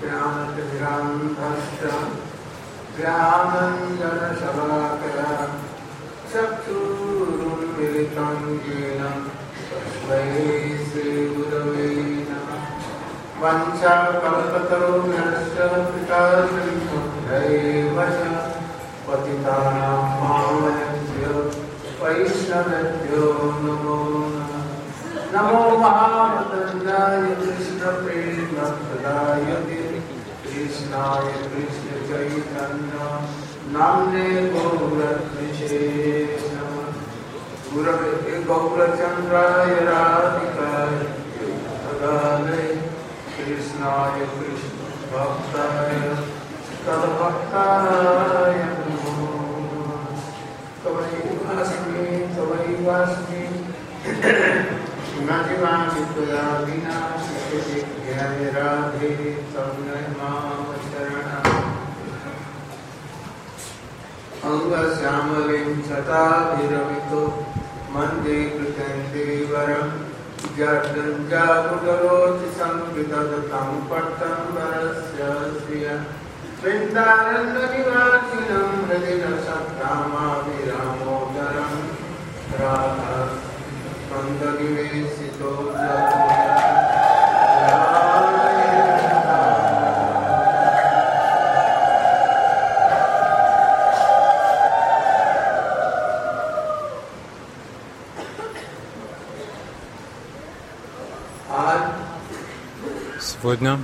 ज्ञानतिमिरान्धस्य ज्ञानाञ्जनशलाकया चक्षुरुन्मिलितं येन तस्मै श्रीगुरवे नमः। वञ्चाकल्पतरुभ्यश्च कृपासिन्धुभ्यैव च पतितानां पावनेभ्यो वैष्णवेभ्यो नमो नमः। नमो महावदन्याय कृष्णप्रेमप्रदाय कृष्णाय कृष्णचैतन्य नाम्ने गौरत्रिषे नमः। गुरवे गौरचन्द्राय राधिकाय तदालये कृष्णाय कृष्णभक्ताय तद्भक्ताय नमो नमः। तवैवास्मि नजिमामि त्वया विना जय राधे तन्मय मां शरणम्। अङ्गश्यामलिं छटाभिरमितो मन्दे कृतेन्दीवरम् जड्डञ्जाकुटरोचि संविदधतं पट्टम्बरस्य श्रियः वृन्दारण्यनिवासिनं हृदि न सत्कामाभिरामोदरं राधा स्कन्दनिवेशितो Сегодня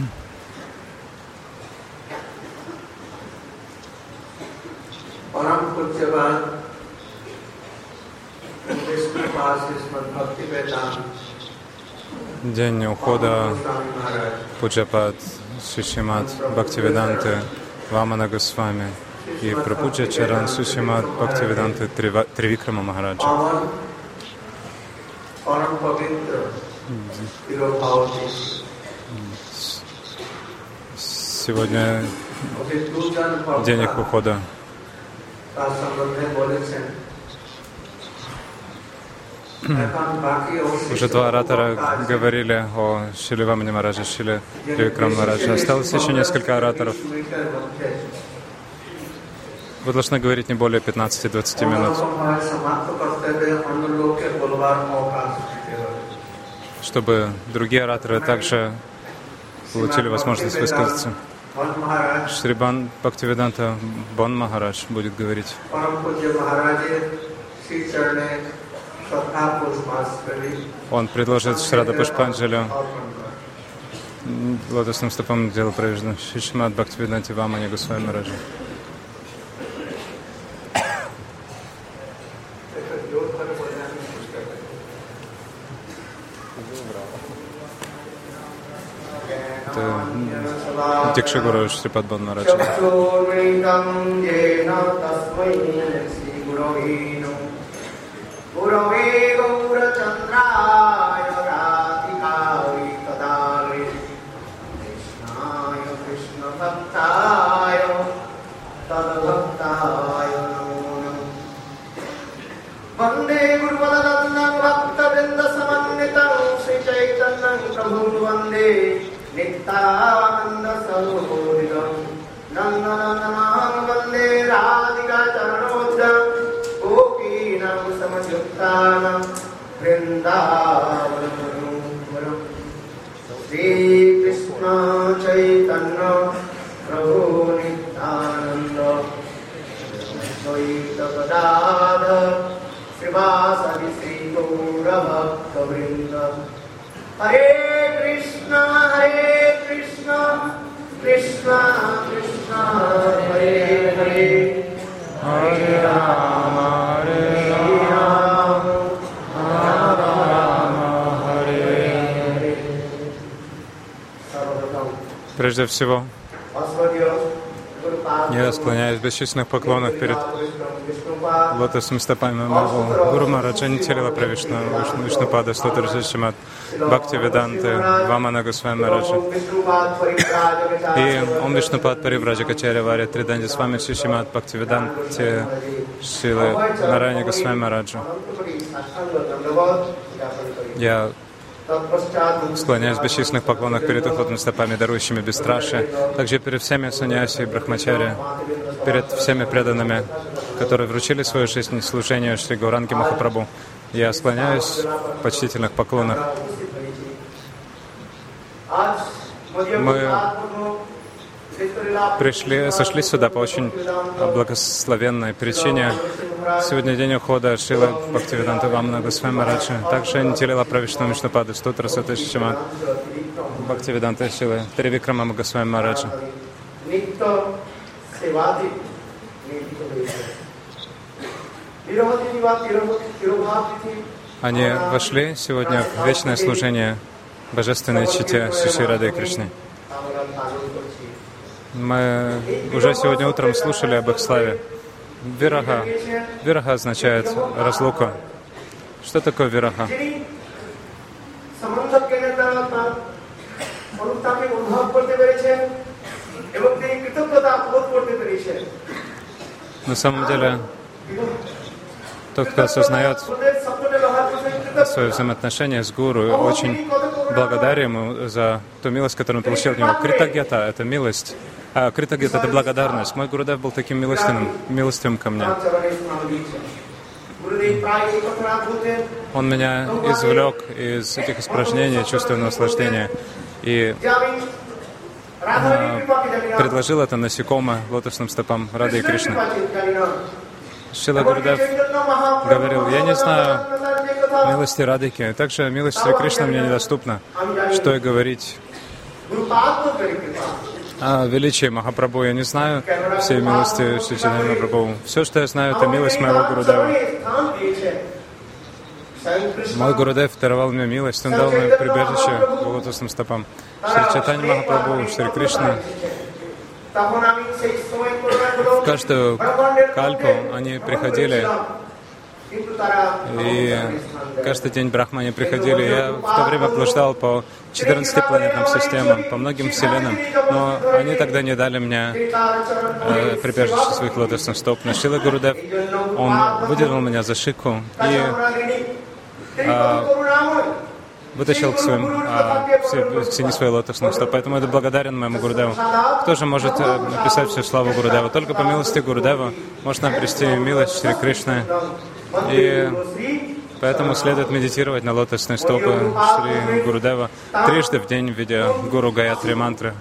день ухода Пуджапад Шишимат Бхактивиданты Вамана Госвами и Прабхуджа Чаран Шишимат Бхактивиданты Тривикрама Махараджа. Сегодня день их ухода. Уже два оратора говорили о Шриле Вамане Махараджа, Шриле Тривикрама Махараджа. Осталось еще несколько ораторов. Вы должны говорить не более 15-20 минут, чтобы другие ораторы также получили возможность высказаться. Шрибан Бхактивиданта Бон Махарадж будет говорить. Он предложит Шрада Пушпанджалю лотосным стопам дела провержено Шишимат Бхактивиданте Вамане Госвами Махараджа. Дикшагуру Шрипад Бон Махараджа. Vande Guru Padanandam Bhakta Vrinda Samanitam Sri Chaitanyam Prabhu Vande Nityananda Sarvodidam Nandanandamam Vande Radhika Charanodam Gopinam Samayuktanam Vrindavanam Sri Krishna Chaitanya Prabhu Nityananda Advaita Gadadhar Srivasadi Sri Gaura Bhakta Vrinda. Hare Krishna, Krishna Krishna, Hare Hare, Hare Rama, Rama Rama, Hare Hare. Прежде всего, я склоняюсь в бесчисленных поклонах перед лотосными стопами моего Гуру Махараджа Нитья-лила Вишну Вишнупада Стотра Шримад Бхактивиданты Вамана Госвами Махараджа. И Ом Вишнупад Паривраджакачарья Варя Триданди Свами Шримад Бхактивиданте Шрилы Нараяни Госвами Махараджа. Я Склоняюсь в бесчисленных поклонах перед их лотосными стопами, дарующими бесстрашие, также перед всеми саньяси и брахмачари, перед всеми преданными, которые вручили свою жизнь служению Шри Гауранги Махапрабху. Я склоняюсь в почтительных поклонах. Мы сошли сюда по очень благословенной причине. Сегодня день ухода Шрилы Бхактивиданта Вамана Госвами Мараджи. Также Нитилила Правишну Вишнупаду Стутра Саташичамат Бхактивиданта Шрилы Тривикрама Госвами Мараджи. Они вошли сегодня в вечное служение Божественной чите Шри Рады Кришны. Мы уже сегодня утром слушали об их славе. Вираха. Вираха означает разлука. Что такое вираха? На самом деле, тот, кто осознает свое взаимоотношение с Гуру, очень благодарен ему за ту милость, которую он получил от него. Критагьята — это милость. А Критагьята — это благодарность. Мой Гурудев был таким милостивым ко мне. Он меня извлек из этих испражнений чувственного наслаждения и предложил это насекомое лотосным стопам Рады и Кришны. Шрила Гурудев говорил: я не знаю милости Радыки, также милость Шри Кришны мне недоступна. Что и говорить о величии Махапрабху, я не знаю всей милости Шри Чайтанья Махапрабху. Все, что я знаю, это милость моего Гурудева. Мой Гурудев даровал мне милость, он дал мне прибежище к лотосным стопам Шри Чайтанья Махапрабху, Шри Кришны. В каждую кальпу они приходили, и каждый день брахмане приходили. Я в то время блуждал по 14 планетным системам, по многим вселенным, но они тогда не дали мне прибежище своих лотосных стоп. Но Шрила Гурудев, он выделил меня за шику и вытащил к сени свои лотосных стоп. Поэтому я благодарен моему Гурудеву. Кто же может написать всю славу Гурудева? Только по милости Гурудева можно обрести милость Шри Кришны. И поэтому следует медитировать на лотосные стопы Шри Гурудева трижды в день, видя Гуру Гаятри мантры.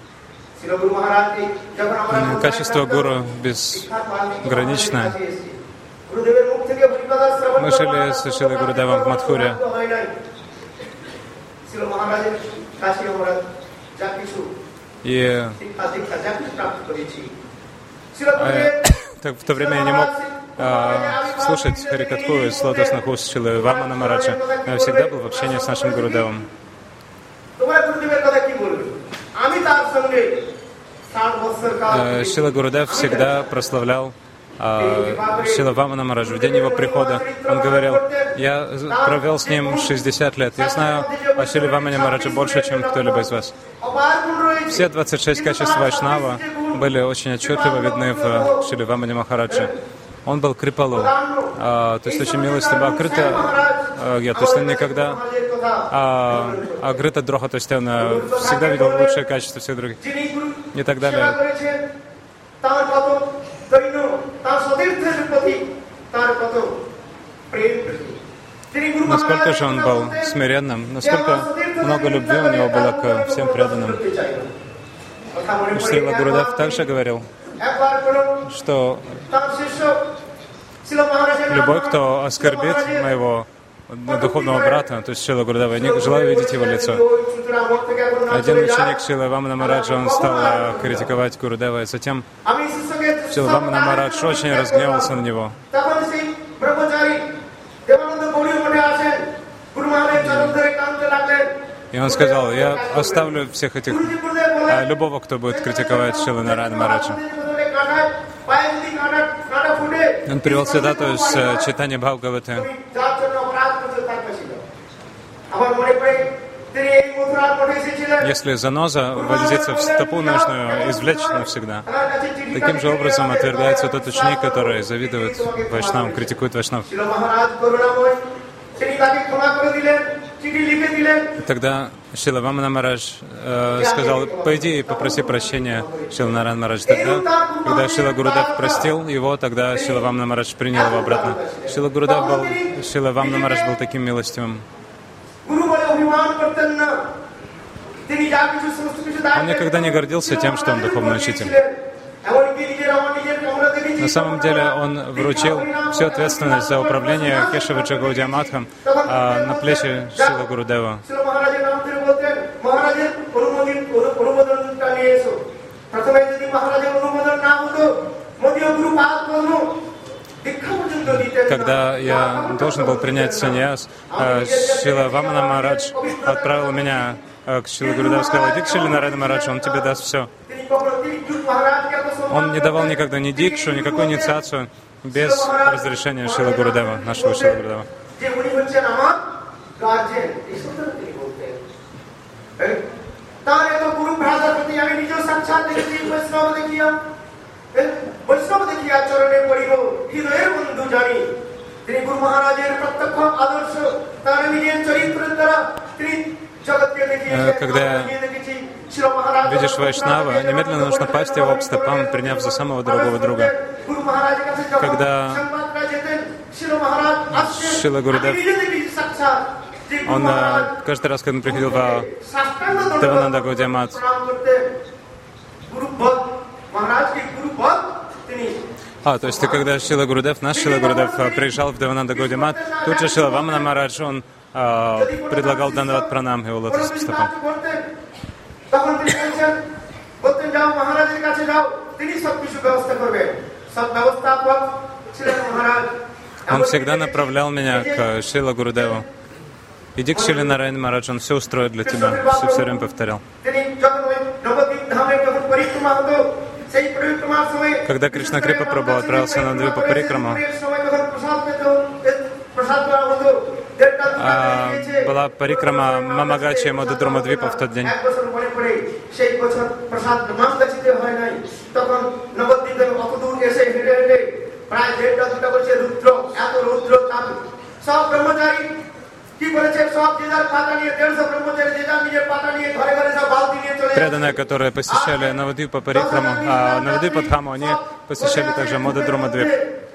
Качество Гуру безграничное. Мы жили с Шрилой Гурудевом в Мадхуре. И в то время я не мог слушать Харикатху из лотосных уст Шрилы Вамана Мараджа, но я всегда был в общении с нашим Гурудевом. Шрила Гурудев всегда прославлял Шрила Вамана Мараджа. В день его прихода он говорил: я провел с ним 60 лет. Я знаю о Шриле Вамане Мараджа больше, чем кто-либо из вас. Все 26 качеств Вайшнава были очень отчетливо видны в Шриле Вамане Махараджа. Он был крипалу, то есть очень милостивый, то есть он никогда агрита дроха, то есть он всегда видел лучшие качества всех других и так далее. Насколько же он был смиренным, насколько много любви у него было к всем преданным. Шрила Гурудев также говорил, что любой, кто оскорбит моего духовного брата, то есть Шрила Гурудева, я не желаю видеть его лицо. Один ученик Шрилы Вамана Мараджа, он стал критиковать Гурудева, и затем Шрила Вамана Марадж очень разгневался на него. И он сказал: я оставлю всех этих, любого, кто будет критиковать Шрилу Нараяна Мараджа. Он привел цитату из Чайтанья Бхагаваты. Если заноза вонзится в стопу, нужно ее извлечь навсегда. Таким же образом отвергается тот ученик, который завидует вайшнавам, критикует вайшнав. Тогда Шрила Вамана Марадж сказал: пойди и попроси прощения Шрила Нараяна Марадж. Тогда, когда Шрила Гурудев простил его, тогда Шрила Вамана Марадж принял его обратно. Шрила Вамана Марадж был таким милостивым. Он никогда не гордился тем, что он духовный учитель. На самом деле он вручил всю ответственность за управление Кешава Гаудия Матхом на плечи Шрила Гурудева. Когда я должен был принять саньяс, Шрила Вамана Марадж отправил меня к Шриле Гурудеву, сказал: иди к Шриле Нараяна Мараджу, он тебе даст все. Он не давал никогда ни дикшу, никакую инициацию без разрешения Шрилы Гурудева, нашего Шрилы Гурудева. Когда видишь Вайшнава, немедленно нужно пасть его об стопам, приняв за самого дорогого друга. Когда Шрила Гурудев, он каждый раз, когда он приходил в Девананда Гаудия Мат, то есть когда Шрила Гурудев, наш Шрила Гурудев, приезжал в Девананда Гаудия Мат, тут же Шрила Вамана Марадж, он предлагал Дандават Пранам его лотосным стопам. Он всегда направлял меня к Шрила Гурудеву. Иди к Шриле Нараяне Мараджу, он все устроит для тебя. Все время повторял. Когда Кришна Крипа Прабху отправился на Двипа Парикраму, была парикрама Мамагачи и Мададрума Двипа в тот день. Преданные, которые посещали Навадвипа Парикраму, Навадвипа Дхаму, они посещали также Мададрума Двип.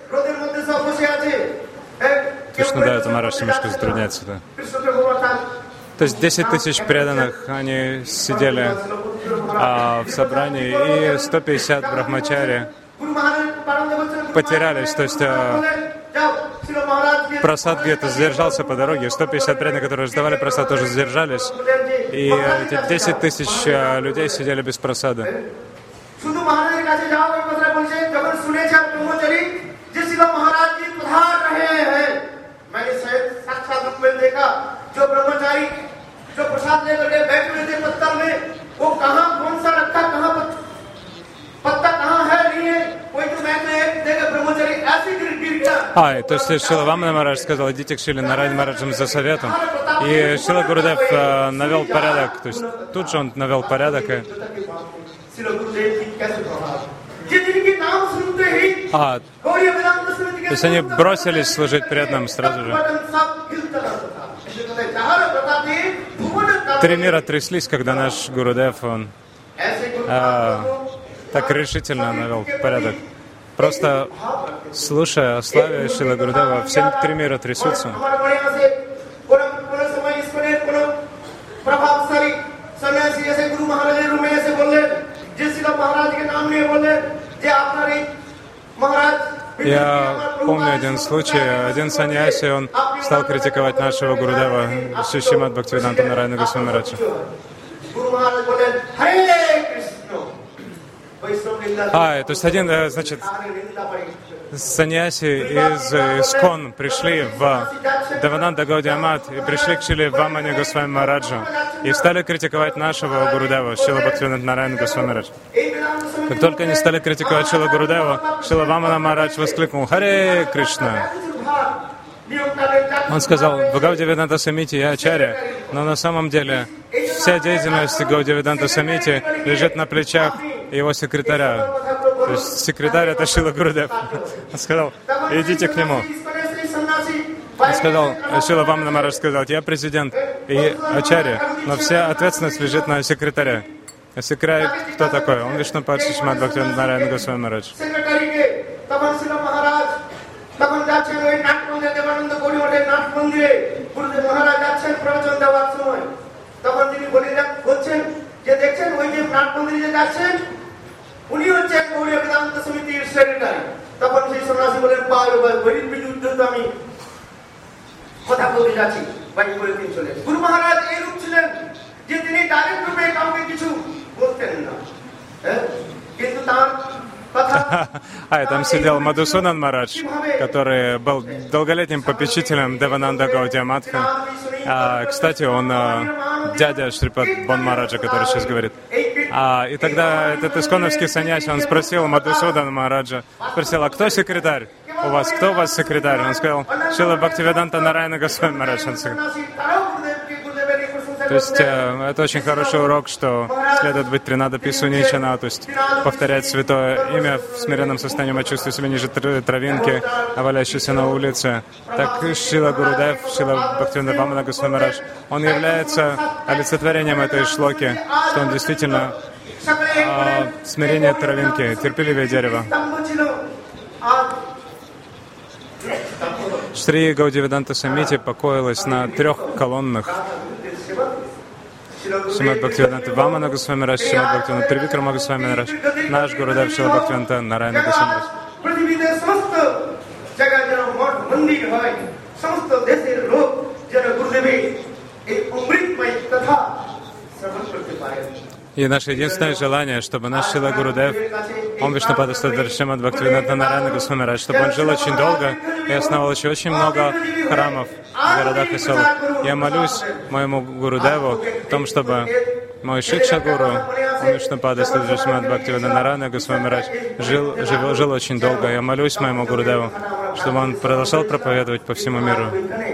Точно, да, это Марадж немножко затрудняется. Да. То есть 10 тысяч преданных, они сидели в собрании, и 150 брахмачари потерялись. То есть прасад где-то задержался по дороге, 150 преданных, которые ждали прасад, тоже задержались. И эти 10 тысяч людей сидели без прасада. То есть Шрила Вамана Марадж сказал: идите к Шриле Нараяне Мараджу за советом. И Шрила Гурудев навел порядок, то есть тут же он навел порядок. То есть они бросились служить преданным сразу же. 3 мира тряслись, когда наш Гурудев, он так решительно навел порядок. Просто слушая о славе Шрила Гурудева, все 3 мира трясутся. Я помню один случай, один саньяси, он стал критиковать нашего Гурудева, Шримад Бхактивиданта Нараяна Госвами Мараджа. То есть один, значит, саньяси из Искон пришли в Девананда Гаудия Мат и пришли к Шриле Вамане Госвами Мараджу и стали критиковать нашего Гурудева, Шрила Бхактивиданта Нараяна Госвами Мараджа. Как только они стали критиковать Шрила Гурудева, Шрила Вамана Марадж воскликнул: «Харе Кришна!» Он сказал: в Гаудия Веданта Самити я ачарья, но на самом деле вся деятельность Гаудия Веданта Самити лежит на плечах его секретаря. То есть секретарь — это Шрила Гурудев. Он сказал: идите к нему. Он сказал, Шрила Вамана Марадж сказал: я президент и ачарья, но вся ответственность лежит на секретаре. А секретарь кто такой? Он Вишнупад Шримад Бхактивинода Нараяна Госвами Махарадж. তখন যাচ্ছেন ওই নাটমন্দিরে, দেবানন্দ গৌড়ী মঠের নাট মন্দিরে গুরুদেব মহারাজ যাচ্ছেন প্রবচন দেওয়ার সময়। তখন তিনি বলছেন যে দেখছেন ওই যে নাট মন্দিরে যে যাচ্ছেন উনি হচ্ছেন গৌড়ীয় বেদান্ত সমিতির সেক্রেটারি। তখন সেই সন্ন্যাসী বলেন, গরিব বিরুদ্ধে তো আমি কথা বলতে যাচ্ছি, বাইক করে তিনি চলে। গুরু মহারাজ এইরূপ ছিলেন যে তিনি ডাইরেক্ট রূপে কাউকে কিছু বলতেন না, কিন্তু তার и там сидел Мадхусудан Махарадж, который был долголетним попечителем Девананда Гаудия Матха. Кстати, он дядя Шрипад Бон Махараджа, который сейчас говорит. И тогда этот исконовский саньяси, он спросил Мадхусудана Махараджа, спросил, а кто секретарь у вас? Кто у вас секретарь? Он сказал, Шрила Бхактивинода Нараяна Госвами Махарадж. То есть это очень хороший урок, что следует быть Тринадапи Суничана, то есть повторять святое имя в смиренном состоянии. Мы чувствуем себя ниже травинки, валяющейся на улице. Так Шрила Гурудев, Шрила Бхактивинода Вамана Госвами Махарадж, он является олицетворением этой шлоки, что он действительно смирение травинки, терпеливое дерево. Шри Гаудия Самити покоилась на 3 колоннах. Шримад Бхактивинода Вамана Госвами Махарадж, Шримад Бхактивинода Тривикрама Госвами Махарадж, наш Гурудев Шрила Бхактивинода Нараяна Госвами Махарадж. И наше единственное желание, чтобы наш Шрила Гурудев, он Вишнупада Шримад Бхактивинода Нараяна Госвами Махарадж, чтобы он жил очень долго и основал еще очень много храмов в городах и селах. Я молюсь моему Гурудеву о том, чтобы мой Шикша-гуру, он Вишнупада Шримад Бхактивинода Нараяна Госвами Махарадж, жил очень долго. Я молюсь моему Гурудеву, чтобы он продолжал проповедовать по всему миру.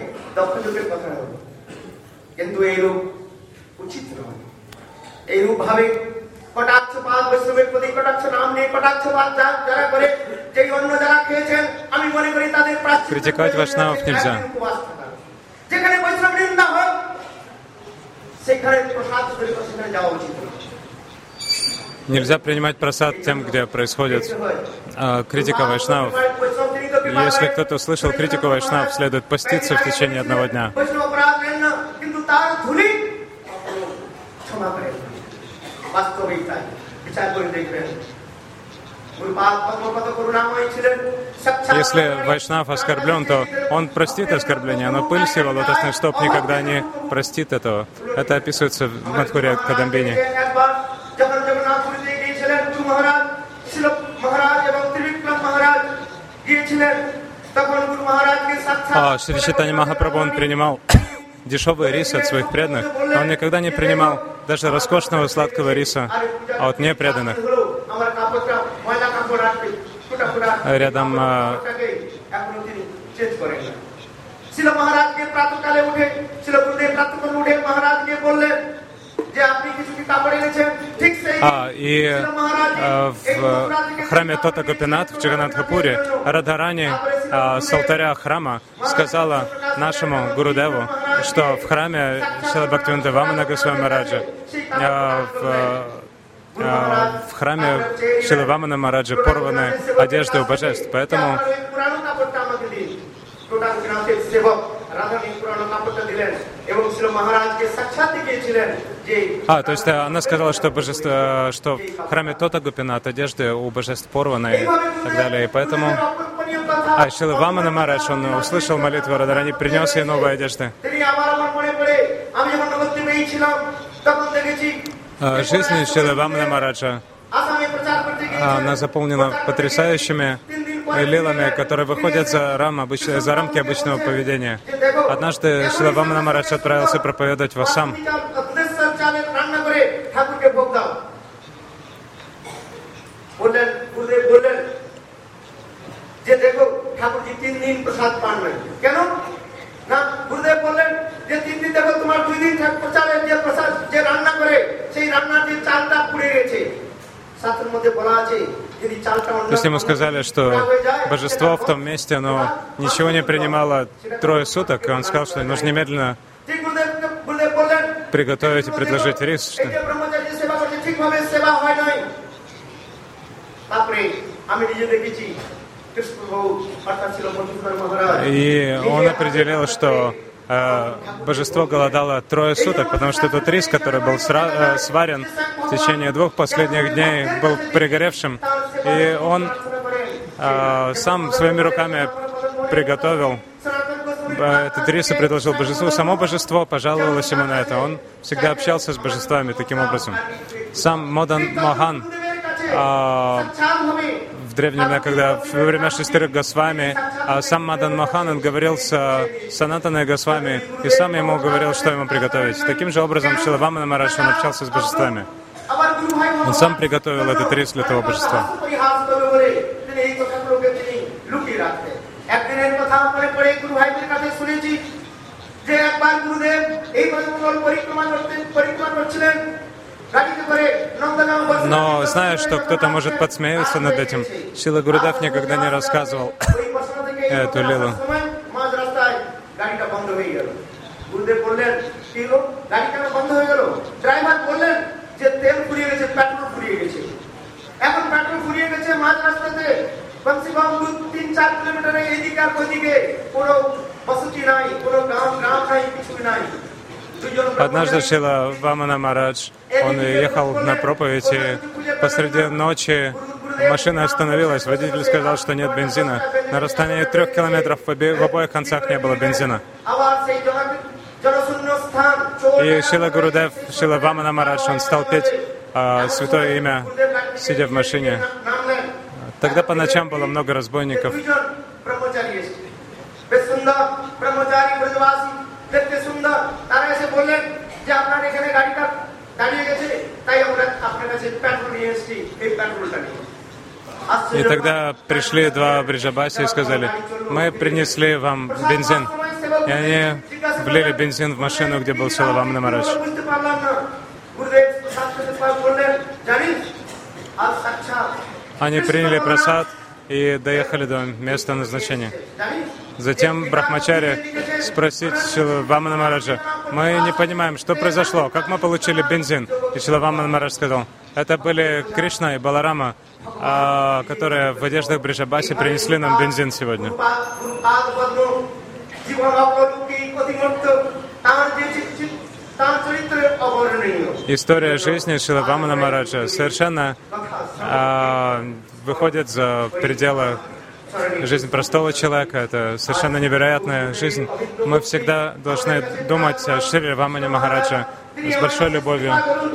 এইরূপভাবে কটাক্ষপাত বৈষ্ণবের প্রতি কটাক্ষ নাম নেই, কটাক্ষপাত যারা করে, যে অন্য যারা খেয়েছেন, আমি মনে করি তাদের критиковать вайшнавов нельзя. যেখানে বৈষ্ণব নিন্দা হয় সেখানে প্রসাদ সেখানে যাওয়া উচিত। Нельзя принимать просад тем, где происходит критика вайшнавов. Если кто-то услышал критику вайшнавов, следует поститься в течение 1 дня. Если вайшнав оскорблен, то он простит оскорбление, но пыль сила лотосных стоп никогда не простит этого. Это описывается в Мадхурья Кадамбини. Шри Чайтанья Махапрабху, он принимал дешевый рис от своих преданных, но он никогда не принимал даже роскошного сладкого риса от непреданных. Рядом в храме Тота Гопинат в Джаганатхапуре Радхарани с алтаря храма сказала нашему Гурудеву, что в храме Шрила Бхактивинода Вамана Госвами Махараджа, в храме Шрила Вамана Махараджа порваны одежды у божеств, поэтому то есть она сказала, что что в храме Тота Гопинат одежды у божеств порваны и так далее, и поэтому Шрила Вамана Махарадж, он услышал молитву Радхарани, принес ей новые одежды. Жизнь Шрилы Вамана Махараджа, она заполнена потрясающими лилами, которые выходят за рамки обычного поведения. Однажды Шрила Вамана Махарадж отправился проповедовать в Ассам. То есть ему сказали, что божество в том месте, оно ничего не принимало 3 суток, и он сказал, что нужно немедленно приготовить и предложить рис. এই যে ব্রহ্মচারী সেবা করছে ঠিকভাবে সেবা হয় নাই। তারপরে আমি নিজে দেখেছি কৃষ্ণপ্রভু অর্থাৎ ছিল মধুসূদন মহারাজ, И он определил, что божество голодало 3 суток, потому что тот рис, который был сварен в течение 2 последних дней, был пригоревшим. И он сам своими руками приготовил этот рис и предложил божеству. Само божество пожаловалось ему на это. Он всегда общался с божествами таким образом. Сам Модан Мохан в древние времена, когда во время 6 Госвами, сам Мадан Мохан, он говорил с Санатаной Госвами и сам ему говорил, что ему приготовить. Таким же образом Шрила Вамана Махарадж, он общался с божествами. Он сам приготовил этот рис для того божества. একদিনের কথা মনে পড়ে গুরু ভাইদের কাছে শুনেছি যে একবার গুরুদেব এই মন্ডল পরিক্রমা করছিলেন গাড়িতে করে নন্দগাঁও। Но знаю, что кто-то может подсмеяться над этим. Шрила Гурудев никогда не рассказывал эту лилу. মাঝ রাস্তায় গাড়িটা বন্ধ হয়ে গেল। গুরুদেব বললেন, কি হলো, গাড়ি কেন বন্ধ হয়ে গেল? ড্রাইভার বললেন যে তেল ফুরিয়ে গেছে, পেট্রোল ফুরিয়ে গেছে। এখন পেট্রোল ফুরিয়ে গেছে মাঝ রাস্তাতে, কমসে কম 3-4 কিলোমিটারের এদিকে আর ওইদিকে কোনো বসতি নাই, কোনো গ্রাম নাই, কিছু নাই। Однажды Шрила Вамана Махарадж, он ехал на проповедь, и посреди ночи машина остановилась. Водитель сказал, что нет бензина. На расстоянии 3 километров в обоих концах не было бензина. И Шрила Гурудев, Шрила Вамана Махарадж, он стал петь святое имя, сидя в машине. Тогда по ночам было много разбойников. И тогда пришли 2 бриджабаси и сказали: мы принесли вам бензин. И они влили бензин в машину, где был Шрила Вамана Махарадж. Они приняли прасад и доехали до места назначения. Затем Брахмачари спросит Шрила Вамана Махараджа: мы не понимаем, что произошло, как мы получили бензин. И Шрила Вамана Махарадж сказал: это были Кришна и Баларама, которые в одеждах Бриджабаси принесли нам бензин сегодня. История жизни Шрила Вамана Махараджа совершенно выходит за пределы жизни простого человека. Это совершенно невероятная жизнь. Мы всегда должны думать о Шриле Вамане Махараджа с большой любовью.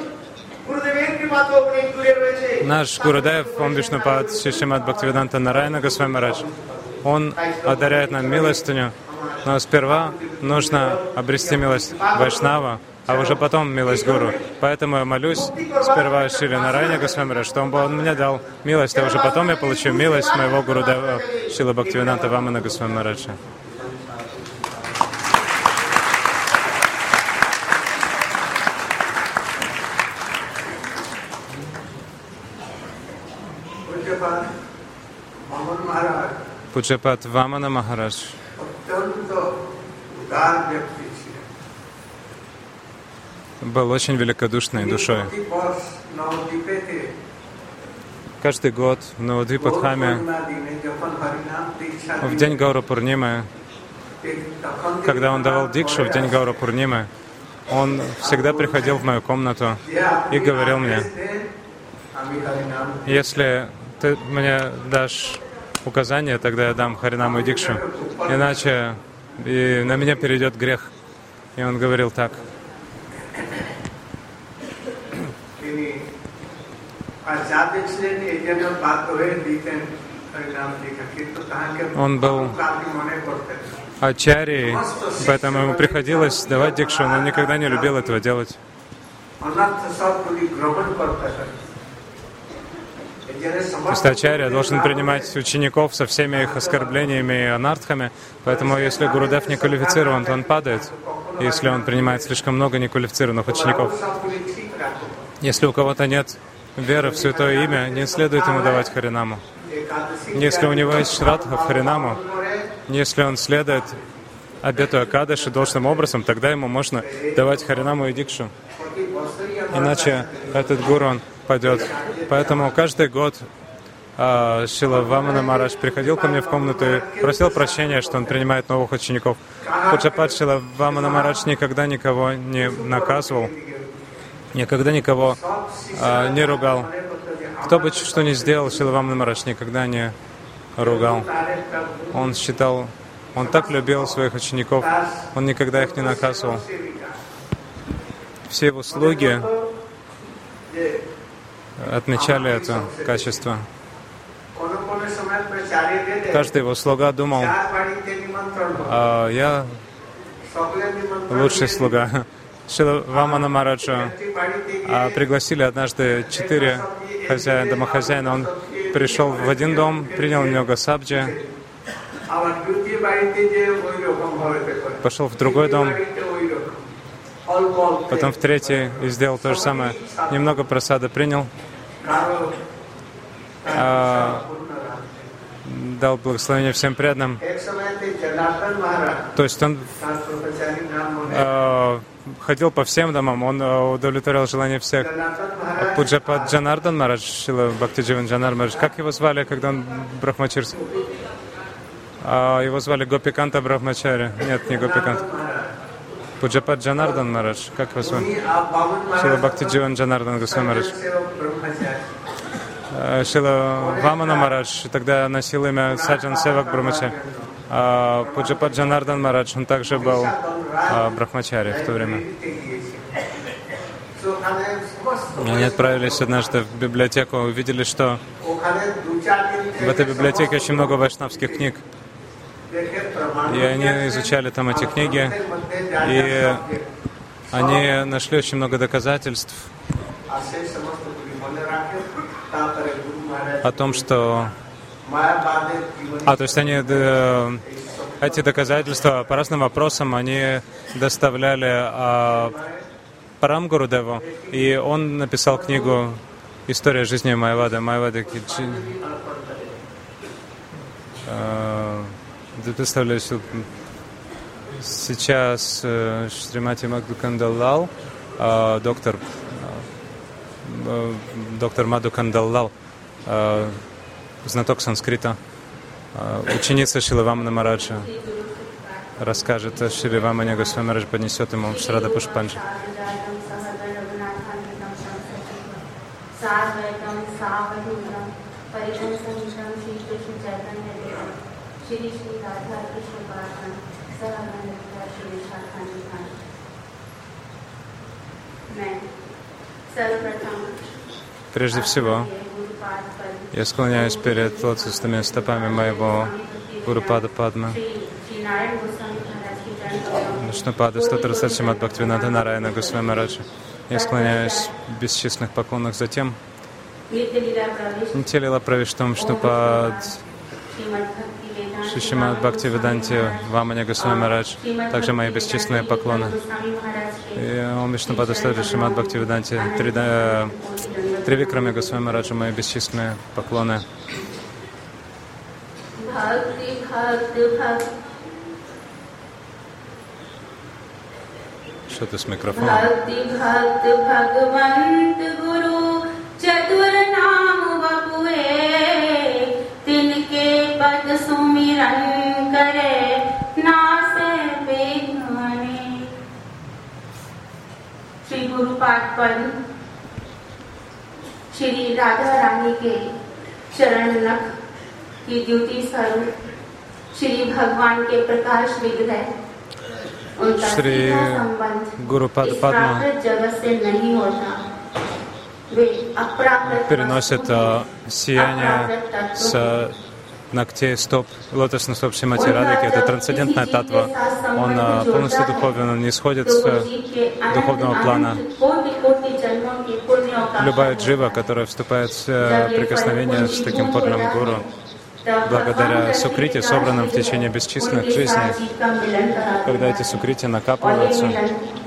Наш Гурудев, он Вишнупад, Шримад Бхактивиданта Нараяна Госвами Махарадж, он одаряет нам милостыню, но сперва нужно обрести милость Вайшнава, а уже потом милость Гуру. Поэтому я молюсь сперва Шриле Нараяне Госвами Махарадж, чтобы он мне дал милость, а уже потом я получу милость моего Гурудева Шрила Бхактивиданта Вамана Госвами Махараджа. Пуджапат Вамана Махарадж был очень великодушной душой. Каждый год в Навадвипадхаме, в день Гаура Пурнимы, когда он давал дикшу в день Гаура Пурнимы, он всегда приходил в мою комнату и говорил мне: если ты мне дашь указания, тогда я дам Харинаму и дикшу, иначе и на меня перейдет грех. И он говорил так. Он был ачарьей, поэтому ему приходилось давать дикшу, но он никогда не любил этого делать. То есть ачарья должен принимать учеников со всеми их оскорблениями и анартхами, поэтому если Гурудев не квалифицирован, то он падает, если он принимает слишком много неквалифицированных учеников. Если у кого-то нет веры в святое имя, не следует ему давать Харинаму. Если у него есть шрадха в Харинаму, если он следует обетуя Кадыши должным образом, тогда ему можно давать Харинаму и Дикшу. Иначе этот гуру, он пойдет. Поэтому каждый год Шрила Вамана Махарадж приходил ко мне в комнату и просил прощения, что он принимает новых учеников. Пуджапад Шрила Вамана Махарадж никогда никого не наказывал, никогда никого не ругал. Кто бы что ни сделал, Шрила Вамана Махарадж никогда не ругал. Он считал, он так любил своих учеников, он никогда их не наказывал. Все его слуги отмечали это качество. Каждый его слуга думал, я лучший слуга. Шрила Вамана Махараджа пригласили однажды 4 домохозяина. Он пришел в один дом, принял немного сабджи, пошел в другой дом, потом в третий и сделал то же самое. Немного прасада принял, дал благословение всем преданным. То есть он ходил по всем домам, он удовлетворял желания всех. Пуджапад Джанардан Махарадж, Шрила Бхактидживан Джанардан Махарадж, как его звали, когда он брахмачарский? Его звали Гопиканта Брахмачари. Нет, не Гопиканта. Пуджапад Джанардан Махарадж, как его звали? Шрила Бхактидживан Джанардан Госвами Махарадж. Шрила Вамана Махарадж тогда носил имя Саджан Севак Брахмачари. Пуджапад Джанардан Махарадж, он также был брахмачари в то время. Они отправились однажды в библиотеку, увидели, что в этой библиотеке очень много вайшнавских книг. И они изучали там эти книги, и они нашли очень много доказательств о том, что... то есть они... Эти доказательства по разным вопросам они доставляли Парам Гурудеву, и он написал книгу «История жизни Майявады». Майявады представляю, сейчас Шримати Мадху Кандаллал, доктор Мадху Кандаллал, знаток санскрита, ученица Шрилы Вамана Махараджа, расскажет о Шриле Вамане, Госвами Махарадж поднесет ему Шрада Пушпанджи. Прежде всего, я склоняюсь перед лотосными стопами моего Гурупада Падма, Вишнупада, Стотра Сачимат Бхактивинода Нараяна Госвами Махараджа. Я склоняюсь в бесчисленных поклонах затем. Нитья-лила Правиштам Вишнупад, Шишимат Бхактивиданти Вамане Госвами Махарадж, также мои бесчисленные поклоны. Ом Вишнупада Стотра Шишимат Бхактивиданти Тривикраме Госвами Махараджа, мои бесчисленные поклоны. Что-то с микрофоном. श्री गुरुपाद पद श्री राधा रानी के चरण नख की द्युति स्वरूप श्री भगवान के प्रकाश विग्रह उनका सीधा संबंध प्राकृत जगत से नहीं होता। वे अप्राकृत переносит сияние с ногтей стоп, лотосных стоп Шримати Радхики. Это трансцендентная татва. Он полностью духовен, он не исходит с духовного плана. Любая джива, которая вступает в прикосновение с таким подлинным гуру, благодаря сукрите, собранным в течение бесчисленных жизней, когда эти сукрити накапливаются,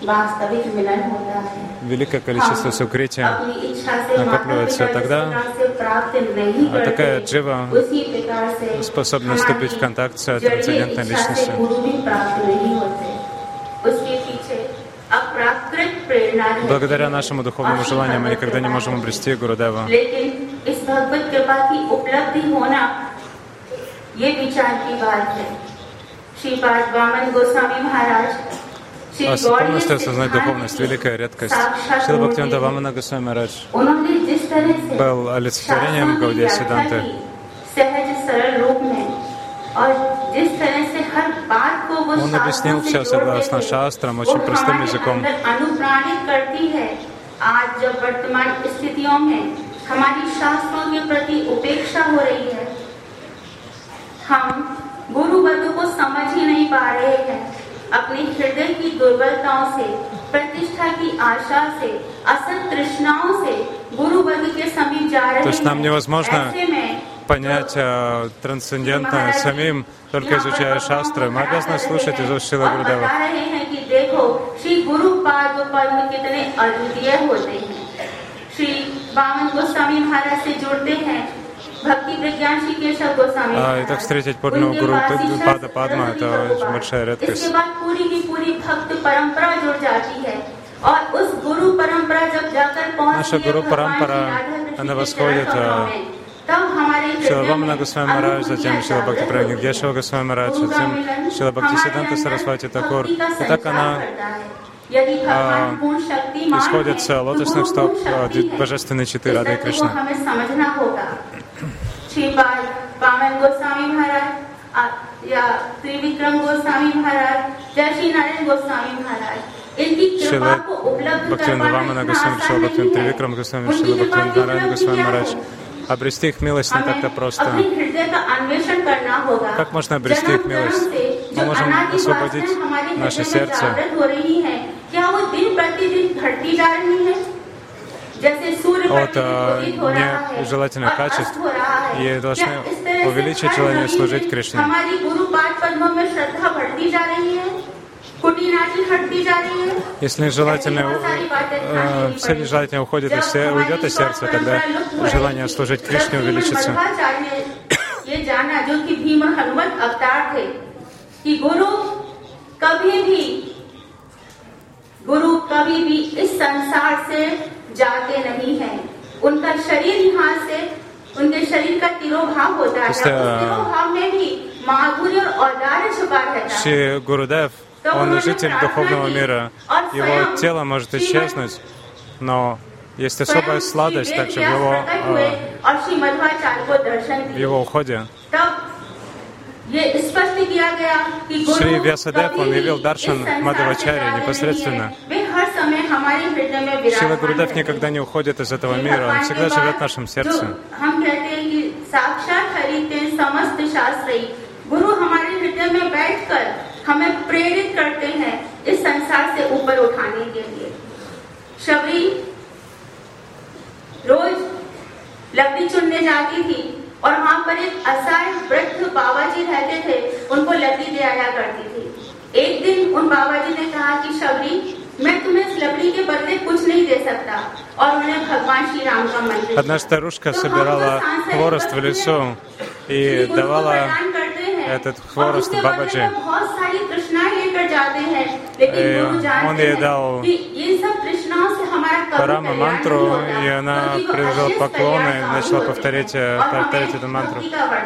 великое количество сукрити накапливается, тогда प्राप्त नहीं А такая करते, джива उसी प्रकार से способна вступить в контакт с трансцендентной जड़ीय इच्छा से личностью. गुरु भी प्राप्त नहीं होते। उसके पीछे अप्राकृत प्रेरणा रहती है। Благодаря нашему духовному желанию мы никогда не можем обрести Гурудева. लेकिन इस भगवत कृपा की उपलब्धि होना ये विचार की बात है। श्रीपाद वामन गोस्वामी महाराज Полностью осознать духовность — великая редкость. Шрила Бхактивинода Вамана Госвами Марадж उन्होंने जिस तरह से был олицетворением Гаудия Сиддханты. सहज सरल रूप में और जिस तरह से हर बात को वो Он объяснил все согласно шастрам, очень простым языком. अनुप्राणित करती है। आज जब वर्तमान स्थितियों में हमारी शास्त्रों के प्रति उपेक्षा हो रही है, हम गुरु वधु को समझ ही नहीं पा रहे हैं, अपने हृदय की दुर्बलताओं से, प्रतिष्ठा की आशा से, असत तृष्णाओं से गुरु वधु के समीप जा रहे То есть нам हैं। невозможно ऐसे में понять трансцендентное самим, только изучая шастры. Мы обязаны слушать из уст Шрилы और Гурудева. बता रहे हैं कि देखो श्री गुरु पाद पद्म कितने अद्वितीय होते हैं। श्री वामन गोस्वामी महाराज से जुड़ते हैं भक्ति प्रज्ञान श्री केशव गोस्वामी И так встретить подлинного гуру Пада Падма — это очень большая इसके редкость. बाद पूरी की पूरी भक्त परंपरा जुड़ जाती है और उस गुरु परंपरा जब जाकर पहुंचती Наша है гуру भगवान парампара, श्री राधा कृष्ण она के восходит, चरण कमलों में, तब हमारे Шрила हृदय Вамана में Госвами Марадж, затем अनुभूतियां Шрила Бхакти जागृत Праведник होती हैं। Гешава Госвами Марадж, затем Шрила Бхакти Сиддханта Сарасвати Такур. И так она исходит с лотосных стоп Божественной Читы Рады Кришны. हमें समझना होगा। श्रीपाद वामन गोस्वामी महाराज या त्रिविक्रम गोस्वामी महाराज या श्री नारायण गोस्वामी महाराज, इनकी कृपा Шрила को उपलब्ध Бхактивинода Вамана Госвами, Шрила Бхактивинода Тривикрама Госвами, Шрила Бхактивинода Нараяна Госвами Марадж. Обрести их милость не так-то просто. Как можно обрести их милость? Мы можем освободить наше сердце от нежелательных качеств и должны увеличить желание служить Кришне. Если нежелательное, все нежелательное уйдет из сердца, тогда желание служить Кришне увеличится. गुरु कभी भी इस संसार से जाते नहीं हैं। उनका शरीर यहाँ से, उनके शरीर का तिरोभाव होता है। उस तिरोभाव में भी माधुर्य और औदार्य छुपा रहता है। Шри Гурудев, он житель духовного мира. Его тело может исчезнуть, но есть особая сладость также в его уходе. Шри Вьясадев, он явил даршан Мадхавачарьи непосредственно. Шрила Гурудев никогда не уходит из этого мира, он всегда живет в нашем сердце. गुरु हमारे हृदय में बैठकर हमें प्रेरित करते हैं इस संसार से ऊपर उठाने के लिए। शबरी रोज लकड़ी चुनने जाती थी और वहां पर एक असहाय वृद्ध बाबा जी रहते थे, उनको लकड़ी दे आया करती थी। एक दिन उन बाबा जी ने कहा कि शबरी, मैं तुम्हें इस लकड़ी के बदले कुछ नहीं दे सकता, और उन्हें भगवान श्री राम का मंत्र। Одна старушка собирала хворост в лесу и давала этот хворост Бабаджи. Он ей дал Парама мантру, и она приложила поклоны и начала повторять эту мантру.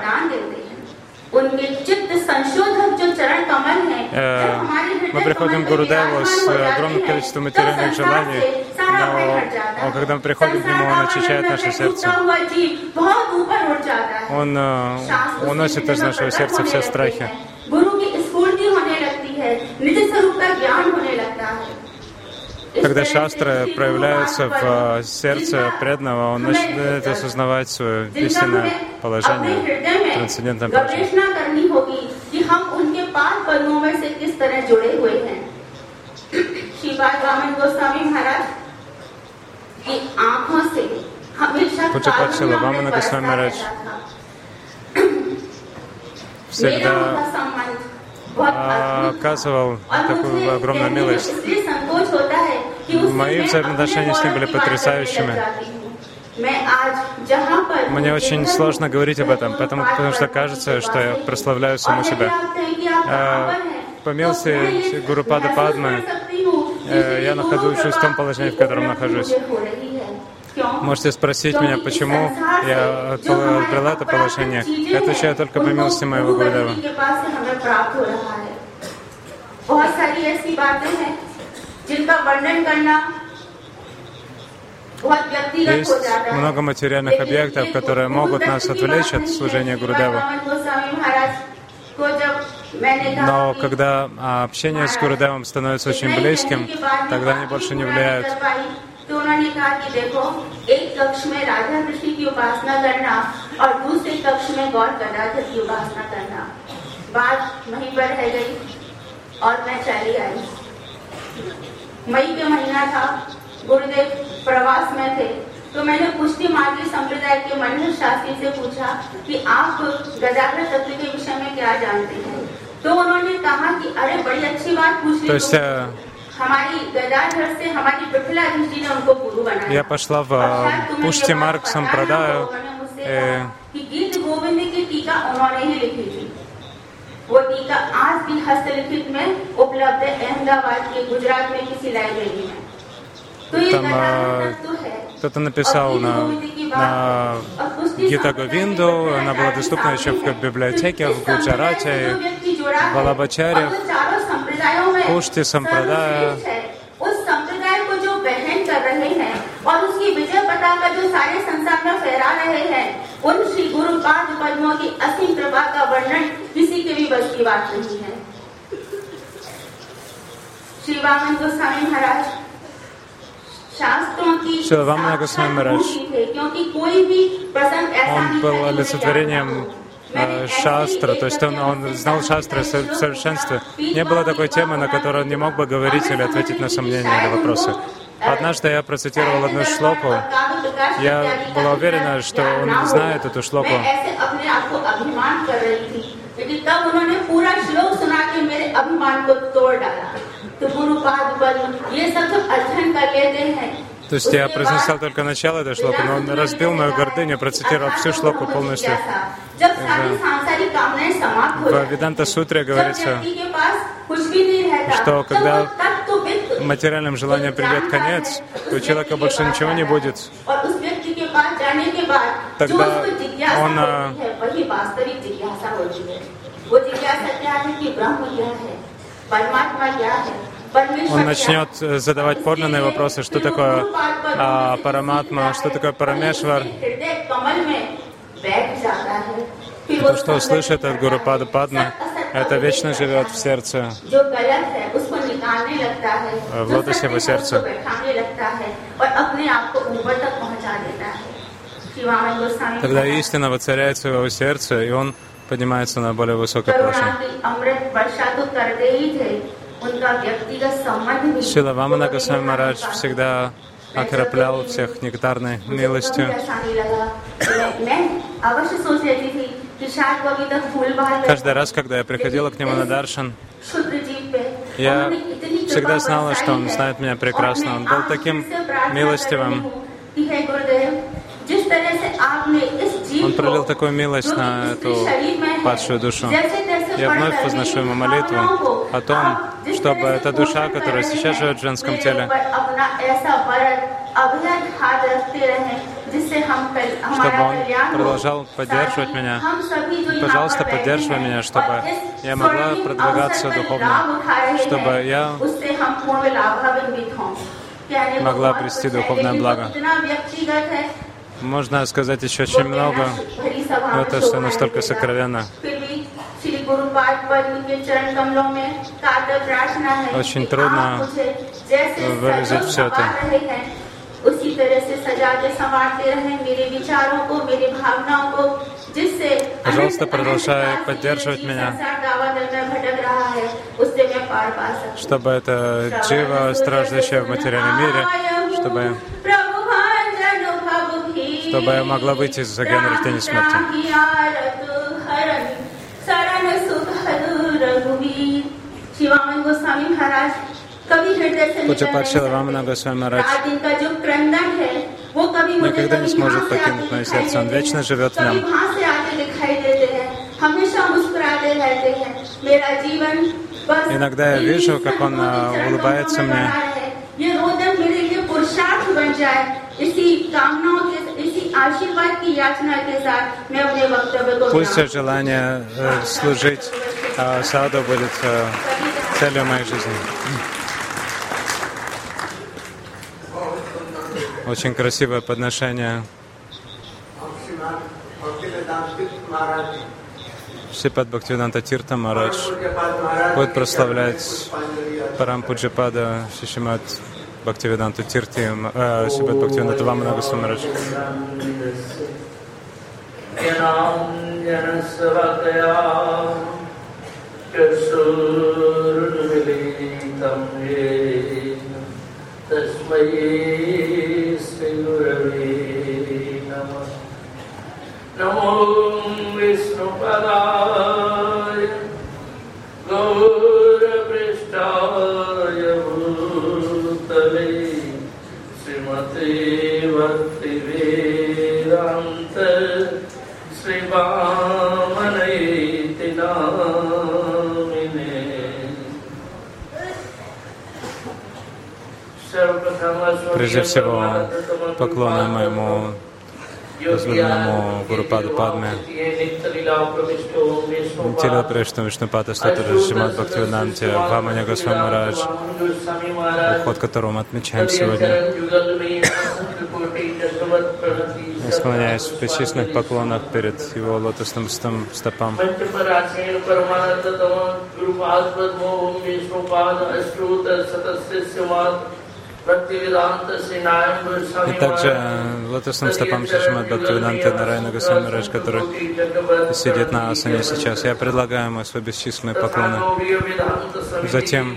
Мы приходим к Гурудеву с огромным количеством материальных желаний, но когда мы приходим к Нему, Он очищает наше сердце. Он уносит из нашего сердца все страхи. Когда шастры проявляются в сердце преданного, он начинает осознавать свое истинное положение в трансцендентном положении. Пуджапад Шрила Вамана Госвами Марадж всегда оказывал такую огромную милость. Мои взаимоотношения с ним были потрясающими. Мне очень сложно говорить об этом, потому что кажется, что я прославляю саму себя. По милости Гурупада Падмы я нахожусь в том положении, в котором нахожусь. Можете спросить меня, почему я обрел это положение. Я отвечаю только по милости моего Гурудева. Есть много материальных объектов, которые могут нас отвлечь от служения Гурудеву. Но когда общение с Гурудевом становится очень близким, тогда они больше не влияют. तो उन्होंने कहा कि देखो एक कक्ष में राधा कृष्ण की उपासना करना और दूसरे कक्ष में गौर गदाधर की उपासना करना। बात वहीं पर रह गई और मैं चली आई। मई के महीना था, गुरुदेव प्रवास में थे, तो मैंने पुष्टि मार्गी संप्रदाय के मनोहर शास्त्री से पूछा कि आप गदाधर तत्व के विषय में क्या जानते हैं। तो उन्होंने कहा कि अरे बड़ी अच्छी बात पूछ ली। Я пошла в Пушти Марг Сампрадаю. Там кто-то написал на Гита Говинду, она была доступна еще в библиотеке в Гуджарате, в Валабхачаре, Пушти Сампрадая. और उसकी विजय पताका जो सारे संसार में फहरा रहे हैं, उन श्री गुरु पाद पद्मों की असीम कृपा का वर्णन किसी के भी बस की बात नहीं है। श्री वामन गोस्वामी महाराज शास्त्रों की क्योंकि कोई भी प्रसंग ऐसा नहीं был олицетворением шастра, то есть он знал шастры в совершенстве. Не было такой темы, на которую он не мог бы говорить или ответить на сомнения или вопросы. Однажды я процитировал одну шлоку. Я была уверена, что он знает эту шлоку. То есть я произнесла только начало этой шлоки, но он разбил мою гордыню, процитировав всю шлоку полностью. В Веданта-сутре говорится, что когда материальным желаниям придет конец, то у человека больше ничего не будет. Тогда он начнет задавать подлинные вопросы, что такое Параматма, что такое Парамешвар. То, что услышит от Гурупада Падмы, это вечно живет в сердце, в лотосе его сердца. Тогда истина воцаряется в его сердце, и он поднимается на более высокое положение. Шрила Вамана Госвами Махарадж всегда окроплял всех нектарной милостью. Каждый раз, когда я приходила к нему на даршан, я всегда знала, что он знает меня прекрасно. Он был таким милостивым. Он пролил такую милость на эту падшую душу. Я вновь возношу ему молитву о том, чтобы эта душа, которая сейчас живет в женском теле, чтобы он продолжал поддерживать меня. Пожалуйста, поддерживай меня, чтобы я могла продвигаться духовно, чтобы я могла обрести духовное благо. Можно сказать еще очень много, но это все настолько сокровенно. Очень трудно выразить все это. Пожалуйста, продолжай поддерживать меня, чтобы это джива, страждущая в материальном мире, чтобы я могла выйти из океана тени смерти. Пуджапад Шрила Вамана Госвами Махарадж никогда не сможет покинуть мое сердце. Он вечно живет в нем. Иногда я вижу, как он улыбается мне. Пусть желание служить саду будет целью моей жизни. Очень красивое подношение. Шрипад Бхактивиданта Тирта Махарадж будет прославлять Парам Пуджапада Шримад Бхактивиданту Тирти, Шрипад Бхактивиданта Вамана Госвами Махарадж. Namo Vishnupadaya Gaura Prishtaya Bhutale Srimati Bhaktivedanta Sri Vamaniti Namine. Прежде всего, поклоны моему возлюбленному Гурупаду Падме, Тила Прештам Вишнупада Статура Шримад Бхактивиданте Вамане Госвами Махарадж, уход которого мы отмечаем сегодня. Я склоняюсь в бесчисленных поклонах перед его лотосным стопам. И также лотосным стопам Шримад Бхактивиданты Нараяна Госвами Махарадж, который сидит на асане сейчас. Я предлагаю ему свои бесчисленные поклоны. Затем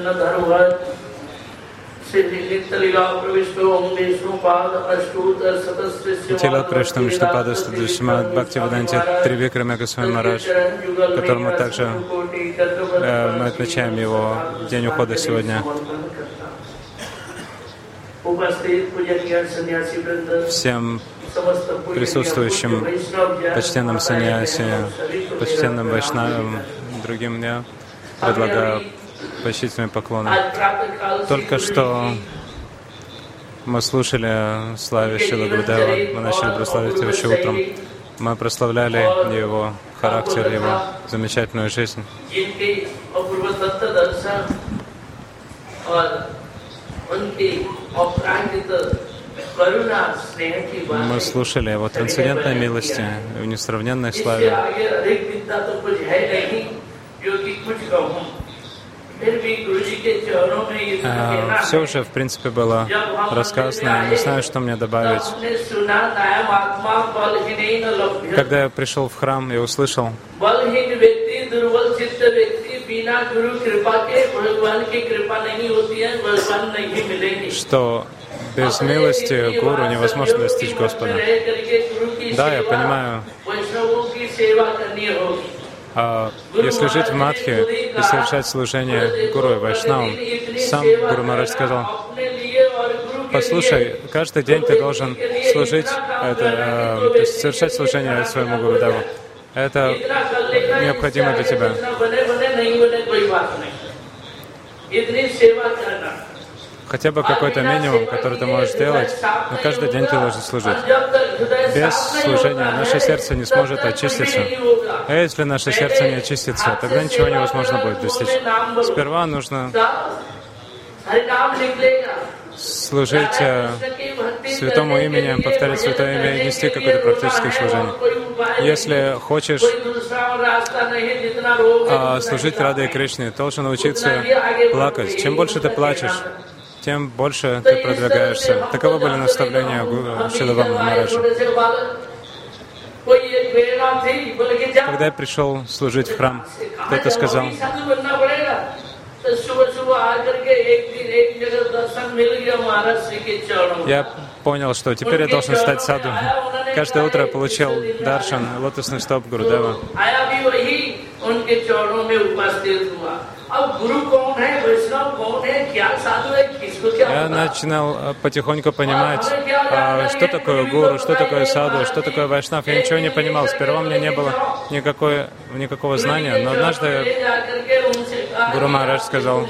Тила Прештам Вишнупада Шримад Бхактивиданте Тривикраме Госвами Махарадж, которому также мы отмечаем его день ухода сегодня. Всем присутствующим почтенным саньяси, почтенным вайшнавам, другим я предлагаю почтительные поклоны. Только что мы слушали славе Шрила Гурудева, мы начали прославлять его еще утром. Мы прославляли его характер, его замечательную жизнь. Мы слушали его трансцендентной милости и несравненной славе. Все уже, в принципе, было рассказано. Я не знаю, что мне добавить. Когда я пришел в храм и услышал, что без милости гуру невозможно достичь Господа. Да, я понимаю. Если жить в Мадхе и совершать служение Гуру и Вайшнавам, сам Гуру Махарадж сказал: послушай, каждый день ты должен служить, то есть совершать служение своему Гурудеву. Это необходимо для тебя. Хотя бы какой-то минимум, который ты можешь делать, но каждый день ты должен служить. Без служения наше сердце не сможет очиститься. А если наше сердце не очистится, тогда ничего невозможно будет достичь. Сперва нужно служить святому имени, повторять святое имя и нести какое-то практическое служение. Если хочешь служить Раде Кришне, ты должен научиться плакать. Чем больше ты плачешь, тем больше ты продвигаешься. Таково были наставления Шрила Вамана Махараджа. Когда я пришел служить в храм, кто-то сказал: я понял, что теперь я должен стать саду. Каждое утро я получил даршан, лотосный стоп Гурудева. я начинал потихоньку понимать, что такое гуру, что такое саду, что такое вайшнав. Я ничего не понимал. Сперва у меня не было никакого знания, но однажды Гуру Махарадж сказал,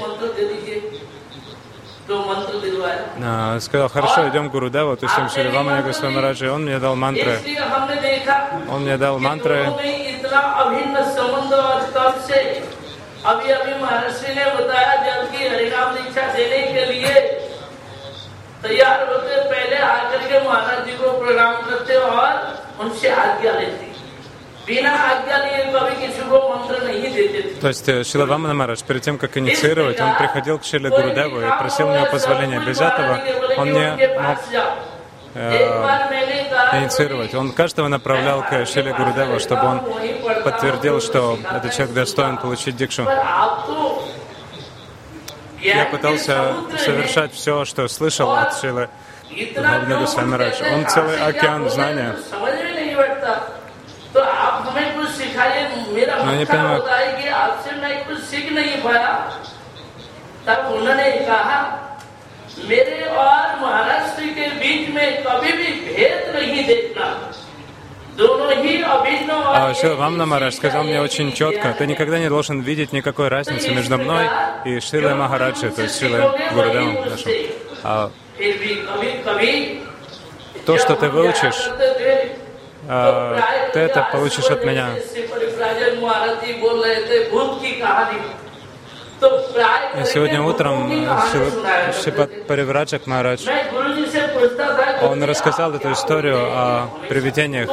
хорошо, идем к Гурудеву, тусим Шри Вамана Госвами Махараджа, и он мне дал мантры. Он мне дал мантры. अभी महर्षि ने बताया जबकि हरिनाम दीक्षा देने के लिए तैयार होते पहले आकर के महाराज जी को प्रणाम करते और उनसे आज्ञा लेते बिना आज्ञा लिए कभी किसी को मंत्र नहीं देते थे. То есть Шрила Вамана Махарадж, перед тем, как инициировать, он приходил к Шриле Гурудеву и просил у него позволения. Без этого он не мог инициировать. Он каждого направлял к Шриле Гурудеву, чтобы он подтвердил, что этот человек достоин получить дикшу. Я пытался совершать все, что слышал от Шрилы Вамана Госвами Махараджа. Он целый океан знания. Но я не понимаю. मेरे और महाराष्ट्र के बीच में कभी भी भेद नहीं देखना. Шрила Вамана Махарадж сказал мне очень четко, ты никогда не должен видеть никакой разницы между мной и Шрилой Махараджи, то есть Шрилой Гурудевом нашим. То, что ты выучишь, ты это получишь от меня. И сегодня утром Шрипад Паривраджак Махарадж, он рассказал эту историю о привидениях.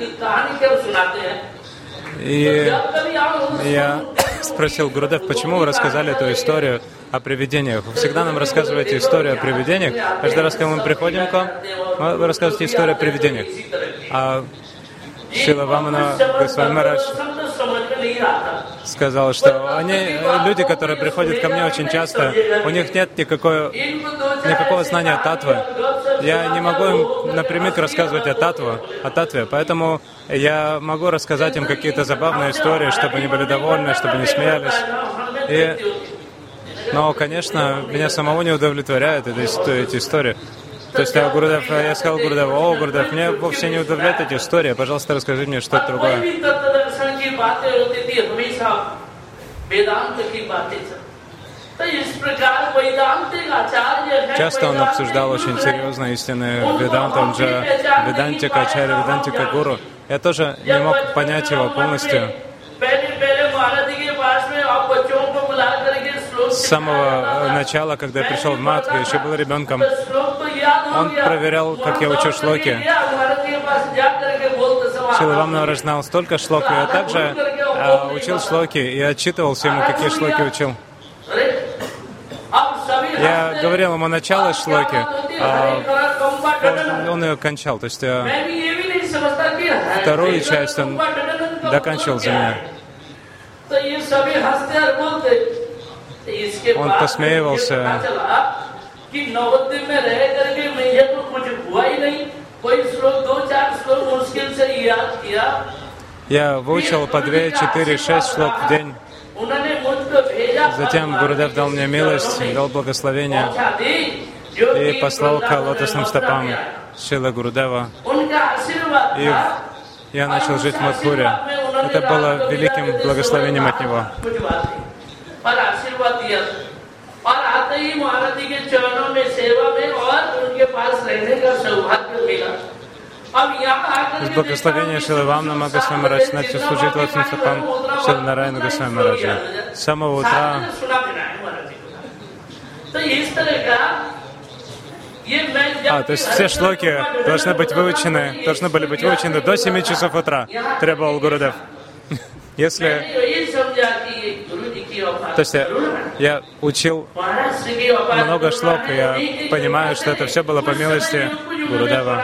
И я спросил Гурудев, почему вы рассказали эту историю о привидениях? Вы всегда нам рассказываете историю о привидениях. Каждый раз, когда мы приходим к вам, вы рассказываете историю о привидениях. А Шрила Вамана Госвами Махарадж сказал, что люди, которые приходят ко мне очень часто, у них нет никакого знания татвы. Я не могу им напрямик рассказывать о татве, поэтому я могу рассказать им какие-то забавные истории, чтобы они были довольны, чтобы они смеялись. Но, конечно, меня самого не удовлетворяют эти истории. То есть я сказал Гурудеву, Гурудев, мне вовсе не удовлетворяют эти истории, пожалуйста, расскажи мне что-то другое. Часто он обсуждал очень серьезные истины Веданта, он же Ведантика Ачарья, Ведантика Гуру. Я тоже не мог понять его полностью. С самого начала, когда я пришел в Мат, я еще был ребенком, он проверял, как я учу шлоки. Шрила Вамана Махарадж знал столько шлок, и я также учил шлоки и отчитывался ему, какие шлоки учил. Я говорил ему начало шлоки, а он ее кончал. То есть вторую часть он доканчивал за меня. Он посмеивался. Я выучил по 2, 4, 6 шлок в день. Затем Гурудев дал мне милость, дал благословение и послал к лотосным стопам Шрилы Гурудева. И я начал жить в Мадхуре. Это было великим благословением от него. С благословения Шрилы Вамана Госвами Махарадж начал служить лотосным стопам Шрилы Нараяна Госвами Махараджа. С самого утра то есть все шлоки должны были быть выучены до 7 часов утра, требовал Гурудев. Если... То есть я учил много шлок, и я понимаю, что это все было по милости Гурудева.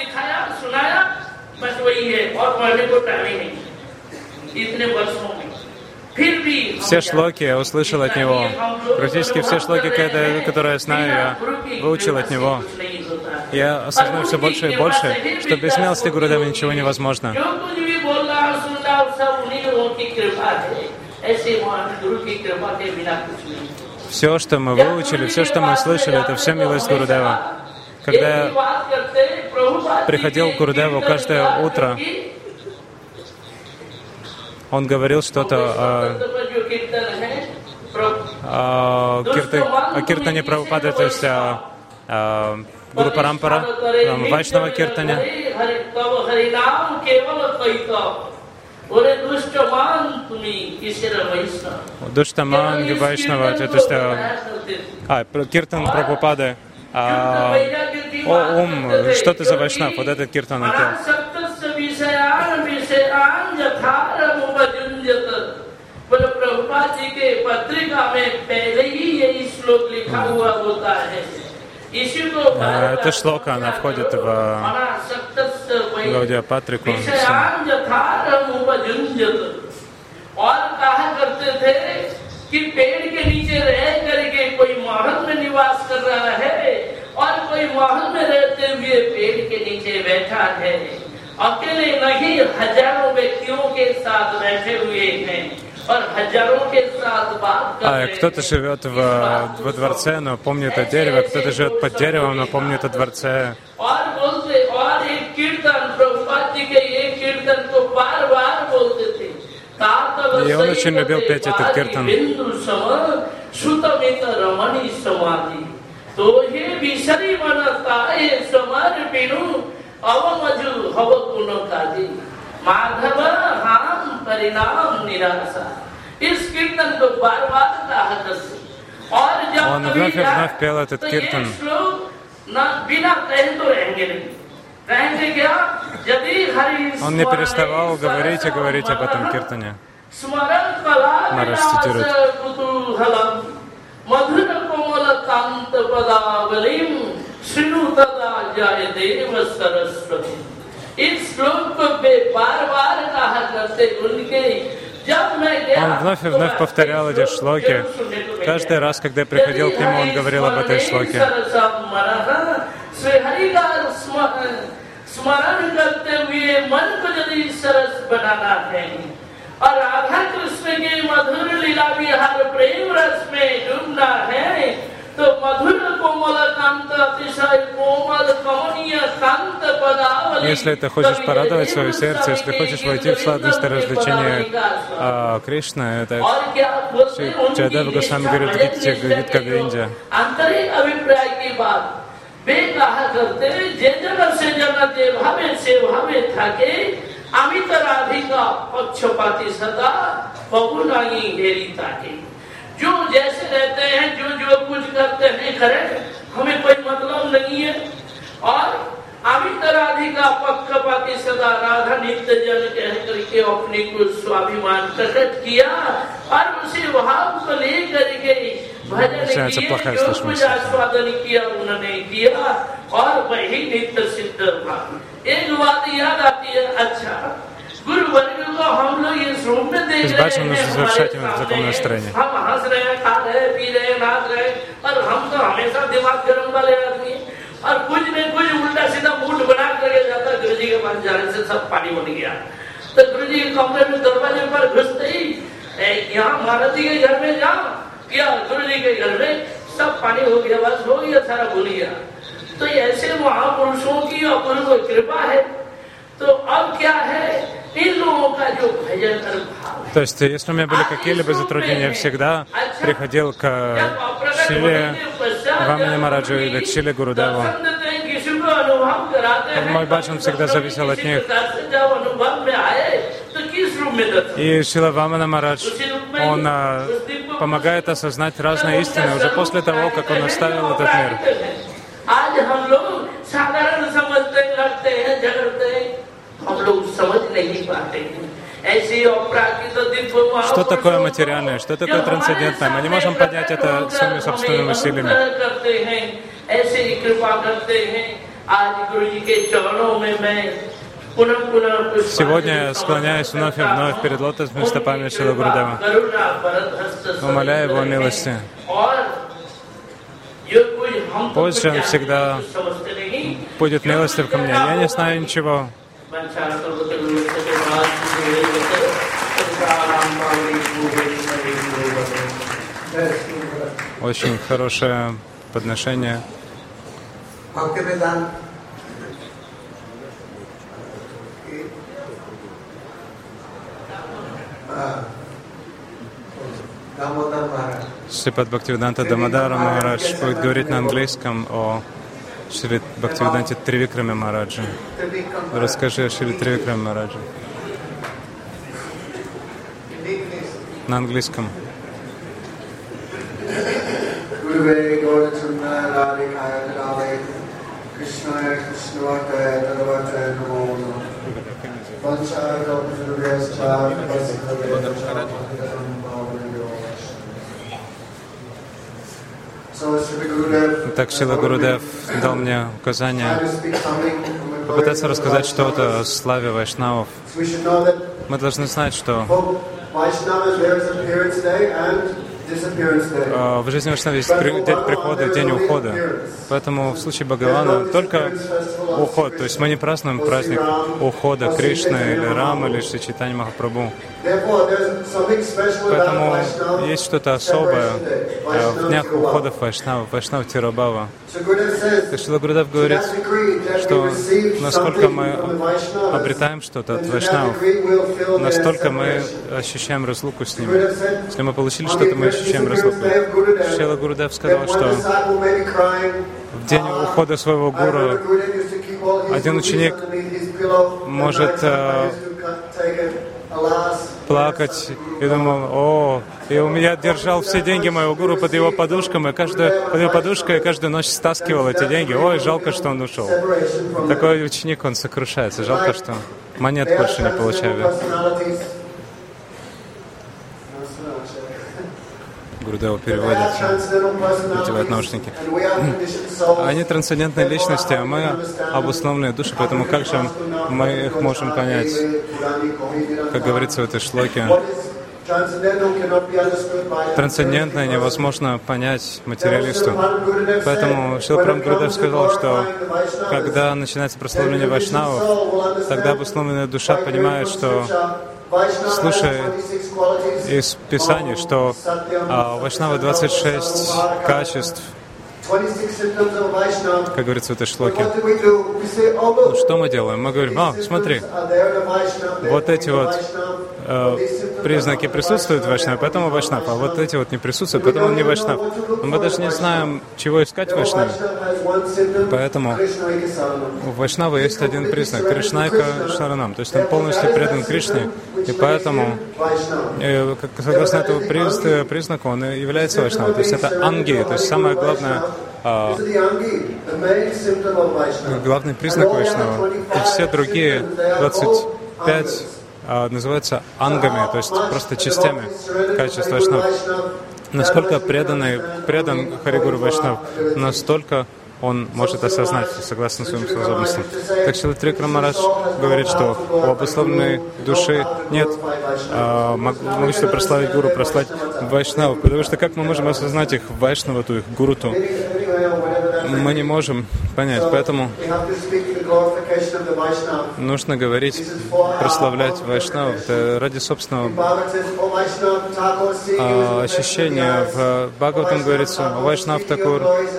Все шлоки я услышал от него. Практически все шлоки, которые я знаю, я выучил от него. Я осознаю все больше и больше, что без милости Гурудева ничего невозможно. Все, что мы выучили, все, что мы слышали, это все милость Гурудева. Когда я приходил к Гурудеву каждое утро, он говорил что-то о киртане Прабхупады, то есть о Гуру Парампара, Вайшнава киртане. Душтаман Вайшнава, то есть киртан Прабхупады. Что ты за Вайшнав? Вот этот киртан он пел. Эта шлока, она входит в Гаудия Патрику. कि पेड़ के नीचे रह करके कोई महल में निवास कर रहा है और कोई महल में रहते हुए पेड़ के नीचे बैठा है, अकेले नहीं हजारों व्यक्तियों के साथ बैठे हुए हैं और हजारों के साथ बात कर रहे हैं. Кто-то живет во дворце, но помнит о дереве, кто-то живет под деревом, но помнит о дворце. और एक कीर्तन प्रभुपाद जी के एक कीर्तन को बार-बार बोलते थे. И он очень любил петь этот киртан. Он вновь и вновь пел этот киртан. Он не переставал говорить и говорить об этом киртане. Мараш цитирует. Он вновь и вновь повторял эти шлоки. Каждый раз, когда я приходил к нему, он говорил об этой шлоке. स्मरण करते हुए मन को यदि सरस बनाना है और राधा कृष्ण के मधुर लीला विहार प्रेम रस में डूबना है तो मधुर कोमल कांत अतिशय कोमल कमनीय कांत पदावली. Если ты хочешь порадовать свое сердце, если хочешь войти в сладость и развлечение Кришны, это Джайадева Госвами говорит Гитка Говинде. वे कहा करते जे जगत से जगत जे भावे से भावे थाके अमित राधिका पक्षपाती सदा पगुनाई घेरी ताके. जो जैसे रहते हैं, जो जो कुछ करते हैं करें, हमें कोई मतलब नहीं है. और अमित राधिका पक्षपाती सदा राधा नित्य जन कह करके अपने को स्वाभिमान प्रकट किया और उसी भाव को लेकर के भजन किया, आस्वादन किया उन्होंने किया और वही नित्य सिद्ध था. एक बात याद आती है, अच्छा गुरु वर्ग को हम लोग इस रूप में देख रहे हैं, हम हंस रहे हैं, खा रहे हैं, पी रहे हैं, नाच रहे हैं और हम तो हमेशा दिमाग गर्म वाले आदमी और कुछ नहीं कुछ उल्टा सीधा मूड बना करके जाता. गुरु जी के पास जाने से सब पानी बन गया. तो गुरु जी के कमरे में दरवाजे पर घुसते ही यहाँ महाराज जी के घर में जाओ क्या, गुरु जी के घर में सब पानी हो गया, बस हो गया, सारा भूल गया. तो ऐसे महापुरुषों की अपूर्व कृपा है. तो अब क्या है, इन लोगों का जो भजन कर भाव. То есть, если у меня были какие-либо затруднения, я всегда приходил к Шиле Вамани Мараджу или к Шиле Гурудеву. Мой баджан всегда зависел от них. И Шила Вамана Марадж, он помогает осознать разные истины уже после того, как он оставил этот мир. Что такое материальное, что такое трансцендентное? Мы не можем понять это своими собственными усилиями. Сегодня я склоняюсь вновь и вновь перед лотосными стопами Шрила Гурудева, умоляя Его милости. Позже Он всегда будет милостив ко мне. Я не знаю ничего. Yes, Очень хорошее подношение. Шрипад Бхактивиданта Дамодара Махарадж будет говорить на английском о Шри Бхактивиданте Тривикраме Махараджи. Расскажи о Шри Тривикраме Махараджи. На английском. Так Шрила Гурудев дал мне указание попытаться рассказать что-то о славе вайшнавов. Мы должны знать, что в жизни вайшнава есть день прихода и день ухода. Поэтому в случае Бхагавана только уход. То есть мы не празднуем праздник ухода Кришны или Рамы или Шри Чайтанья Махапрабху. Поэтому есть что-то особое в днях уходов вайшнавов, вайшнав Тирабхава. Шрила Гурудев говорит, что насколько мы обретаем что-то от вайшнавов, настолько мы ощущаем разлуку с ними. Если мы получили что-то, мы ощущаем разлуку. Шрила Гурудев сказал, что в день ухода своего гуру один ученик может плакать и думал: и у меня держал все деньги моего гуру под его подушкой, и каждую ночь стаскивал эти деньги. Ой, жалко, что он ушел. Такой ученик, он сокрушается. Жалко, что монет больше не получаю. Гурудева переводит, надевает наушники. Они трансцендентные личности, а мы обусловленные души, поэтому как же мы их можем понять? Как говорится в этой шлоке, трансцендентное невозможно понять материалисту. Поэтому Шрила Прабхупада Гурудев сказал, что когда начинается прославление вайшнавов, тогда обусловленная душа понимает, что, слушая из Писаний, что у вайшнава 26 качеств, как говорится в этой шлоке. Ну, что мы делаем? Мы говорим: смотри, вот эти вот признаки присутствуют в вайшнаве, поэтому вайшнав, а вот эти вот не присутствуют, поэтому он не вайшнав. Но мы даже не знаем, чего искать в вайшнаве. Поэтому у вайшнава есть один признак — Кришнайка Шаранам, то есть он полностью предан Кришне, и поэтому, согласно этому признаку, он и является вайшнавом. То есть это анги, то есть самое главное, главный признак вайшнава. И все другие 25 называются ангами, то есть просто частями качества вайшнава. Насколько предан Харигуру вайшнав, настолько он может осознать, согласно своим способностям. Так Шрила Тривикрама Махарадж говорит, что у обусловленной души нет могущества прославить гуру, прославить вайшнаву, потому что как мы можем осознать их вайшнавату, их гуруту? Мы не можем понять, поэтому нужно говорить, прославлять вайшнавов. Это ради собственного ощущения. В Бхагаватам говорится: «Вайшнав Такур,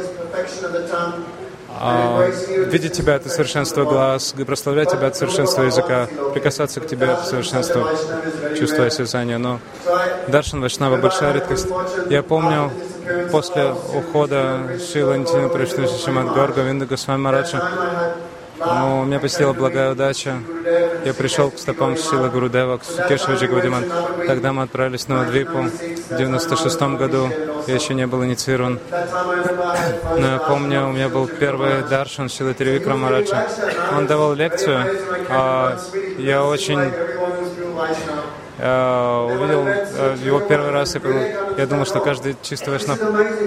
видеть тебя — это совершенство глаз, прославлять тебя — это совершенство языка, прикасаться к тебе — это совершенство чувства и осязания». Но даршан вайшнава — большая редкость. Я помню, после ухода Шрилы Нитьянанды Прабхупады Шримад Гаур Говинда Госвами Махараджа, у меня посетила благая удача. Я пришел к стопам Шрилы Гурудева, к Кешаваджи Гавадиман. Тогда мы отправились на Навадвипу в 96 году. Я еще не был инициирован. Но я помню, у меня был первый даршан Шрилы Тривикрама Махараджа. Он давал лекцию. Я очень увидел его первый раз, я думал, что каждый чистый вайшнав.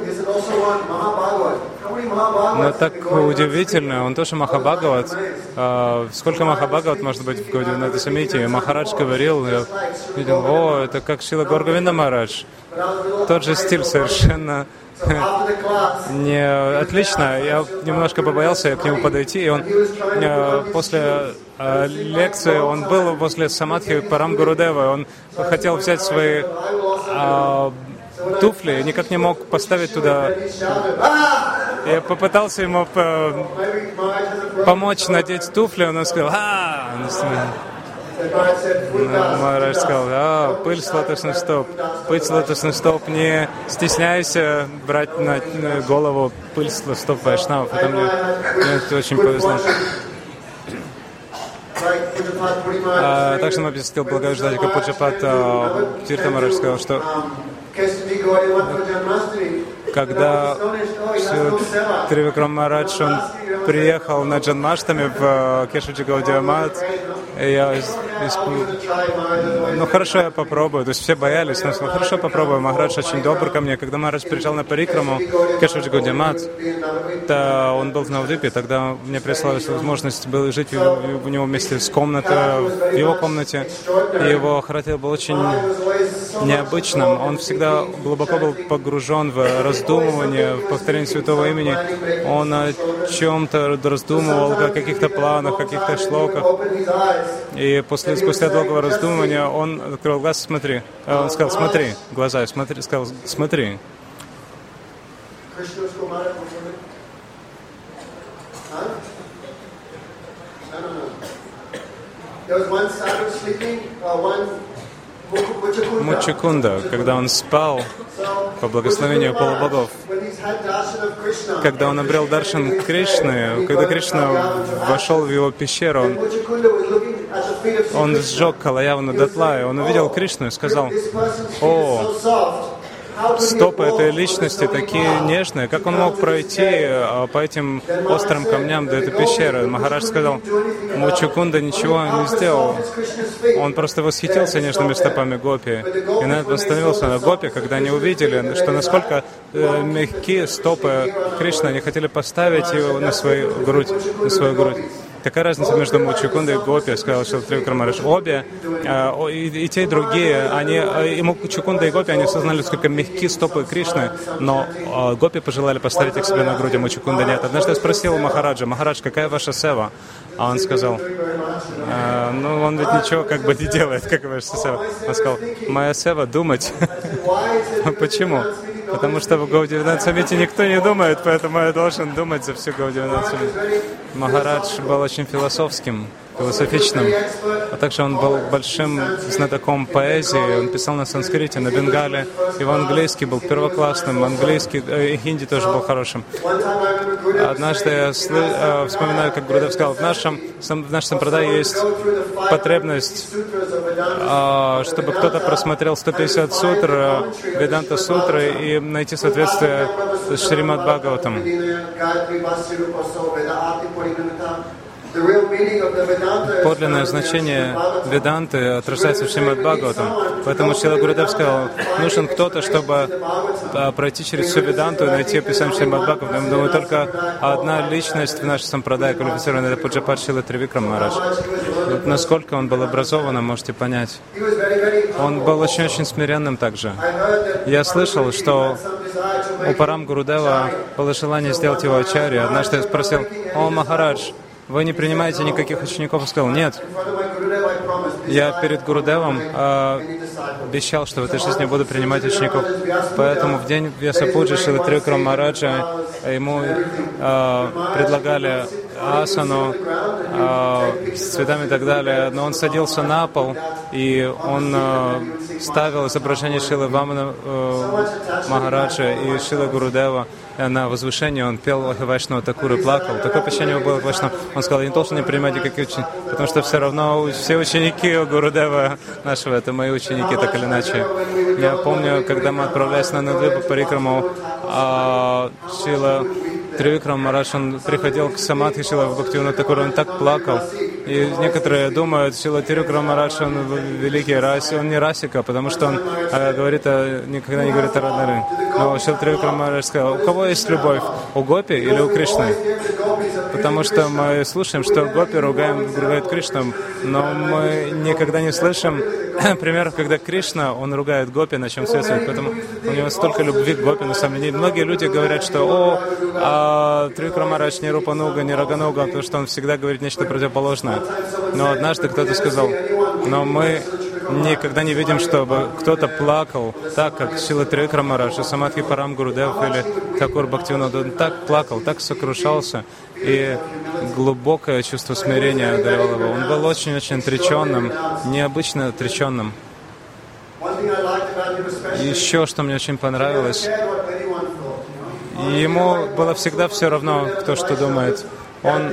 Но так удивительно, он тоже Махабхагават. Сколько Махабхагават может быть в Гаудианатха Самите? Махарадж говорил, я видел: это как Шрила Гаур Говинда Махарадж. Тот же стиль совершенно не отлично. Я немножко побоялся к нему подойти, и он после лекции, он был возле Самадхи Парам Гурудева, он хотел взять свои туфли и никак не мог поставить туда. Я попытался ему помочь надеть туфли, он сказал, Махарадж сказал, пыль с лотосных стоп. Пыль с лотосных стоп, не стесняйся брать на голову пыль с стоп вайшнавов. Это мне это очень повезло. Также мы объяснил Благовеждатика Пуджапат Тирта Махарадж сказал, что когда Тривикрам Махарадж он приехал на Джанмаштами в Кешаджи Гаудия Мат, ну хорошо, я попробую. То есть все боялись, но сказал, хорошо, попробую. Махарадж очень добр ко мне. Когда Махарадж приезжал на Парикраму Кешаджи Гаудия Мат, то он был в Навдвипе, тогда мне представилась возможность жить у него вместе с комнатой, в его комнате. И его характер был очень необычным. Он всегда глубоко был погружен в раздумывание, в повторение святого имени. Он о чем-то раздумывал, о каких-то планах, каких-то шлоках. И спустя долгого раздумывания он открыл глаз, смотри. Он сказал, смотри, глаза, смотри, сказал, смотри. Муччакунда, когда он спал по благословению полубогов, когда он обрел даршан Кришны, когда Кришна вошел в его пещеру, он сжег Калаявану дотла, и он увидел Кришну и сказал, «О, стопы этой личности такие нежные, как он мог пройти по этим острым камням до этой пещеры?» Махарадж сказал, Муччакунда ничего не сделал. Он просто восхитился нежными стопами гопи. И на этом остановился на гопи, когда они увидели, что насколько мягкие стопы Кришны, они хотели поставить его на свою грудь. Какая разница между Муччакундой и Гопи, сказал Шрила Тривикрам Махарадж. Обе, и те, и другие, и Муччакунда, и Гопи, они осознали, сколько мягкие стопы Кришны, но Гопи пожелали поставить их себе на грудь, а Муччакунда нет. Однажды я спросил у Махараджа, Махарадж, какая ваша сева? А он сказал, ну, он ведь ничего как бы не делает, как ваша сева. Он сказал, моя сева думать. Почему? Потому что в Гаудия-Веданта Саммите никто не думает, поэтому я должен думать за всю Гаудия-Веданта Саммиту. Махарадж был очень философским, философичным, а также он был большим знатоком поэзии, он писал на санскрите, на бенгале, его английский был первоклассным, английский и хинди тоже был хорошим. Однажды я вспоминаю, как Гурудев сказал, в нашем сампрадай есть потребность, чтобы кто-то просмотрел 150 сутр, Веданта сутры и найти соответствие с Шримад Бхагаватам. Подлинное значение Веданты отражается в Шримад Бхагаватам. Поэтому Шрила Гурудев сказал, нужен кто-то, чтобы пройти через всю Веданту и найти описание Шримад Бхагаватам. Я думаю, только одна личность в нашей сампрадай квалифицирована, это Пуджапат Шрила Тривикрам Махарадж. Вот насколько он был образованным, можете понять. Он был очень-очень смиренным также. Я слышал, что у Парам Гурудева было желание сделать его ачарья. Однажды я спросил, о, Махарадж, вы не принимаете никаких учеников? Он сказал, нет. Я перед Гурудевом обещал, что в этой жизни буду принимать учеников. Поэтому в день Вьясапуджи Шрила Тривикрам Махараджа ему предлагали асану с цветами и так далее, но он садился на пол, и он ставил изображение Шрилы Вамана Махараджа и Шрилы Гурудева на возвышении, он пел Вайшнава Такур и плакал. Такое впечатление у него было Вайшнава. Он сказал, я не должен не принимать никаких учеников, потому что все равно все ученики Гурудева нашего, это мои ученики, так или иначе. Я помню, когда мы отправлялись на Навдвипу Парикраму, Шрила Тривикрам Махарадж, он приходил к Самадхи Шрила Бхактивинода Такура, он так плакал. И некоторые думают, Шрила Тривикрам Махарадж, он великий раси, он не расика, потому что он говорит, никогда не говорит о Радхаре. Но Шрила Тривикрам Махарадж сказал, у кого есть любовь, у Гопи или у Кришны? Потому что мы слушаем, что Гопи ругают Кришну, но мы никогда не слышим примеров, когда Кришна, он ругает Гопи, на чем связывает. Поэтому у него столько любви к Гопи, на самом деле. Многие люди говорят, что Тривикрам Махарадж не Рупануга, не Рагануга, потому что он всегда говорит нечто противоположное. Но однажды кто-то сказал, но мы никогда не видим, чтобы кто-то плакал так, как Шрила Трикрама Махарадж, Самадхи Парам Гурудев или Такур Бхактивинода. Он так плакал, так сокрушался, и глубокое чувство смирения одолело его. Он был очень-очень отреченным, необычно отреченным. Еще что мне очень понравилось, ему было всегда все равно, кто что думает. Он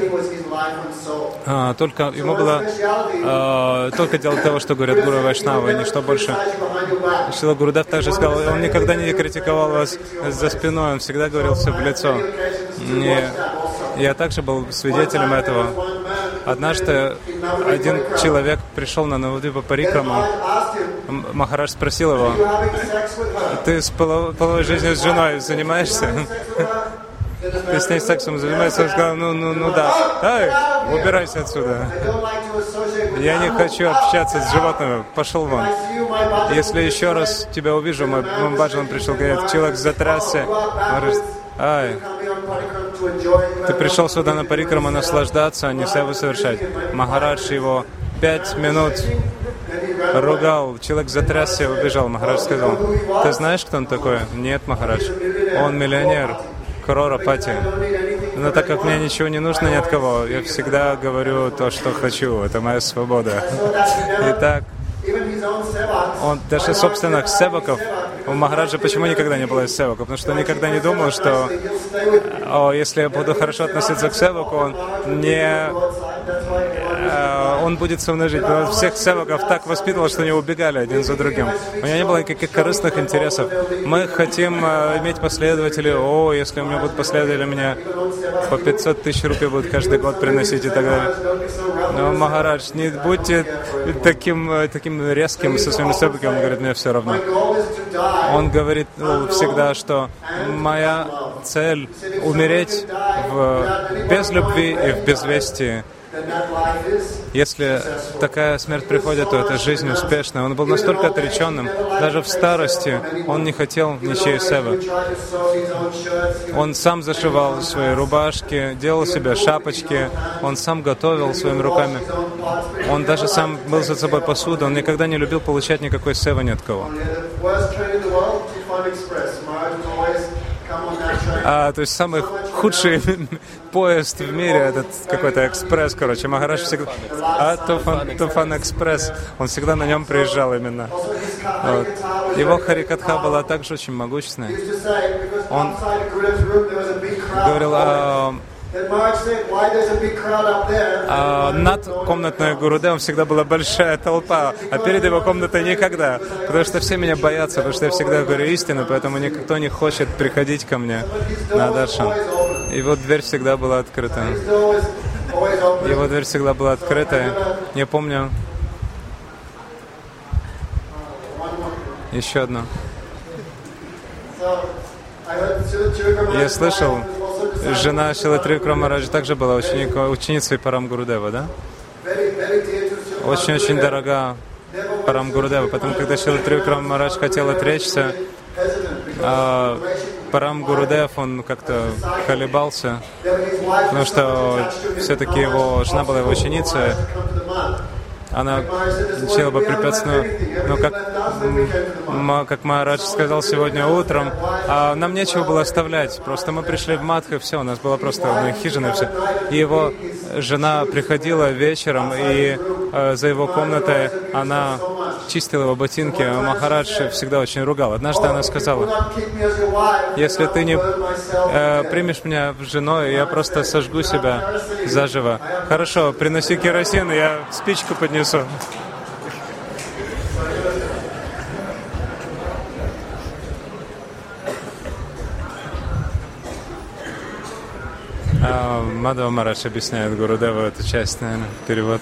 ему было только делать того, что говорят Гуру Вайшнавы, и ничто больше. Шрила Гурудев также сказал, он никогда не критиковал вас за спиной, он всегда говорил все в лицо. И я также был свидетелем этого. Однажды один человек пришел на Навадвипа Парикраму. Махарадж спросил его: ты с половой жизнью с женой занимаешься? Ты с ней сексом занимаешься? Он сказал: ну да. Ай, убирайся отсюда. Я не хочу общаться с животными. Пошел вон. Если еще раз тебя увижу, мой баджан пришел, говорит, человек затрясся. Говорит: ай, ты пришел сюда на парикраму наслаждаться, а не севу совершать. Махарадж его 5 минут ругал, человек затрясся и убежал. Махарадж сказал: ты знаешь, кто он такой? Нет, Махарадж. Он миллионер, Кроропати. Но так как мне ничего не нужно ни от кого, я всегда говорю то, что хочу. Это моя свобода. Итак, он даже собственных севаков, у Махараджа почему никогда не было из севаков? Потому что он никогда не думал, что если я буду хорошо относиться к севаку, он будет со мной жить. Он всех севаков так воспитывал, что они убегали один за другим. У меня не было никаких корыстных интересов. Мы хотим иметь последователей. Если у меня будут последователи, мне по 500 тысяч рупий будут каждый год приносить и так далее. Но, Махарадж, не будьте таким резким со своими севаками. Он говорит, мне все равно. Он говорит всегда, что моя цель — умереть без любви и в безвестии. Если такая смерть приходит, то это жизнь успешная. Он был настолько отреченным, даже в старости он не хотел ничьей севы. Он сам зашивал свои рубашки, делал себе шапочки, он сам готовил своими руками. Он даже сам мыл за собой посуду, он никогда не любил получать никакой севы ни от кого. То есть самый худший поезд в мире, этот какой-то экспресс, Махарадж всегда... Туфан экспресс, он всегда на нем приезжал именно. Вот. Его харикатха была также очень могущественной. Он говорил над комнатой Гурудевом всегда была большая толпа, а перед его комнатой никогда. Потому что все меня боятся, потому что я всегда говорю истину, поэтому никто не хочет приходить ко мне на даршан. Его дверь всегда была открыта. Его дверь всегда была открыта. Я помню... Еще одно. Я слышал, жена Шрилы Трикрама Махараджа также была ученицей Парам Гурудева, да? Очень-очень дорога Парам Гурудева. Поэтому, когда Шрила Трикрама Махарадж хотел отречься, Парам Гурудев, он как-то колебался, потому что все-таки его жена была его ученицей. Она начала бы препятствовать, но как Махарадж сказал сегодня утром, нам нечего было оставлять, просто мы пришли в Мадху, и все, у нас была просто хижина, и все. И его жена приходила вечером, и за его комнатой она чистила его ботинки, а Махарадж всегда очень ругал. Однажды она сказала: если ты не примешь меня женой, я просто сожгу себя заживо. Хорошо, приноси керосин, и я спичку поднесу. Мадхава Махарадж объясняет Гурудеву эту часть, наверное, перевод.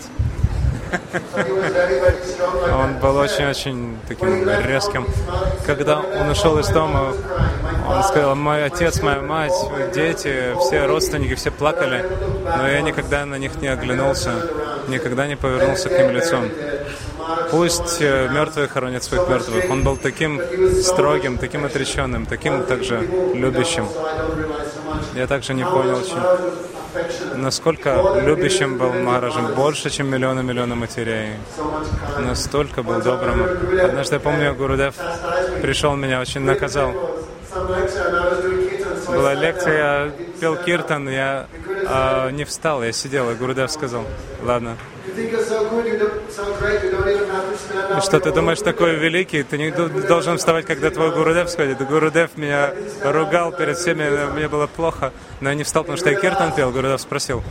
Он был очень-очень таким резким. Когда он ушел из дома, он сказал: мой отец, моя мать, дети, все родственники, все плакали, но я никогда на них не оглянулся, никогда не повернулся к ним лицом. Пусть мертвые хоронят своих мертвых. Он был таким строгим, таким отреченным, таким также любящим. Я также не понял очень. насколько любящим был Махараджем, больше, чем миллионы матерей. Настолько был добрым. Однажды, я помню, Гурудев пришел, меня очень наказал. Была лекция, я пел киртан, я не встал, я сидел, и Гурудев сказал: ладно. Что ты думаешь, такой великий? Ты не должен вставать, когда твой Гурудев сходит. Гурудев меня ругал перед всеми, мне было плохо, но я не встал, потому что я киртан пел. Гурудев спросил: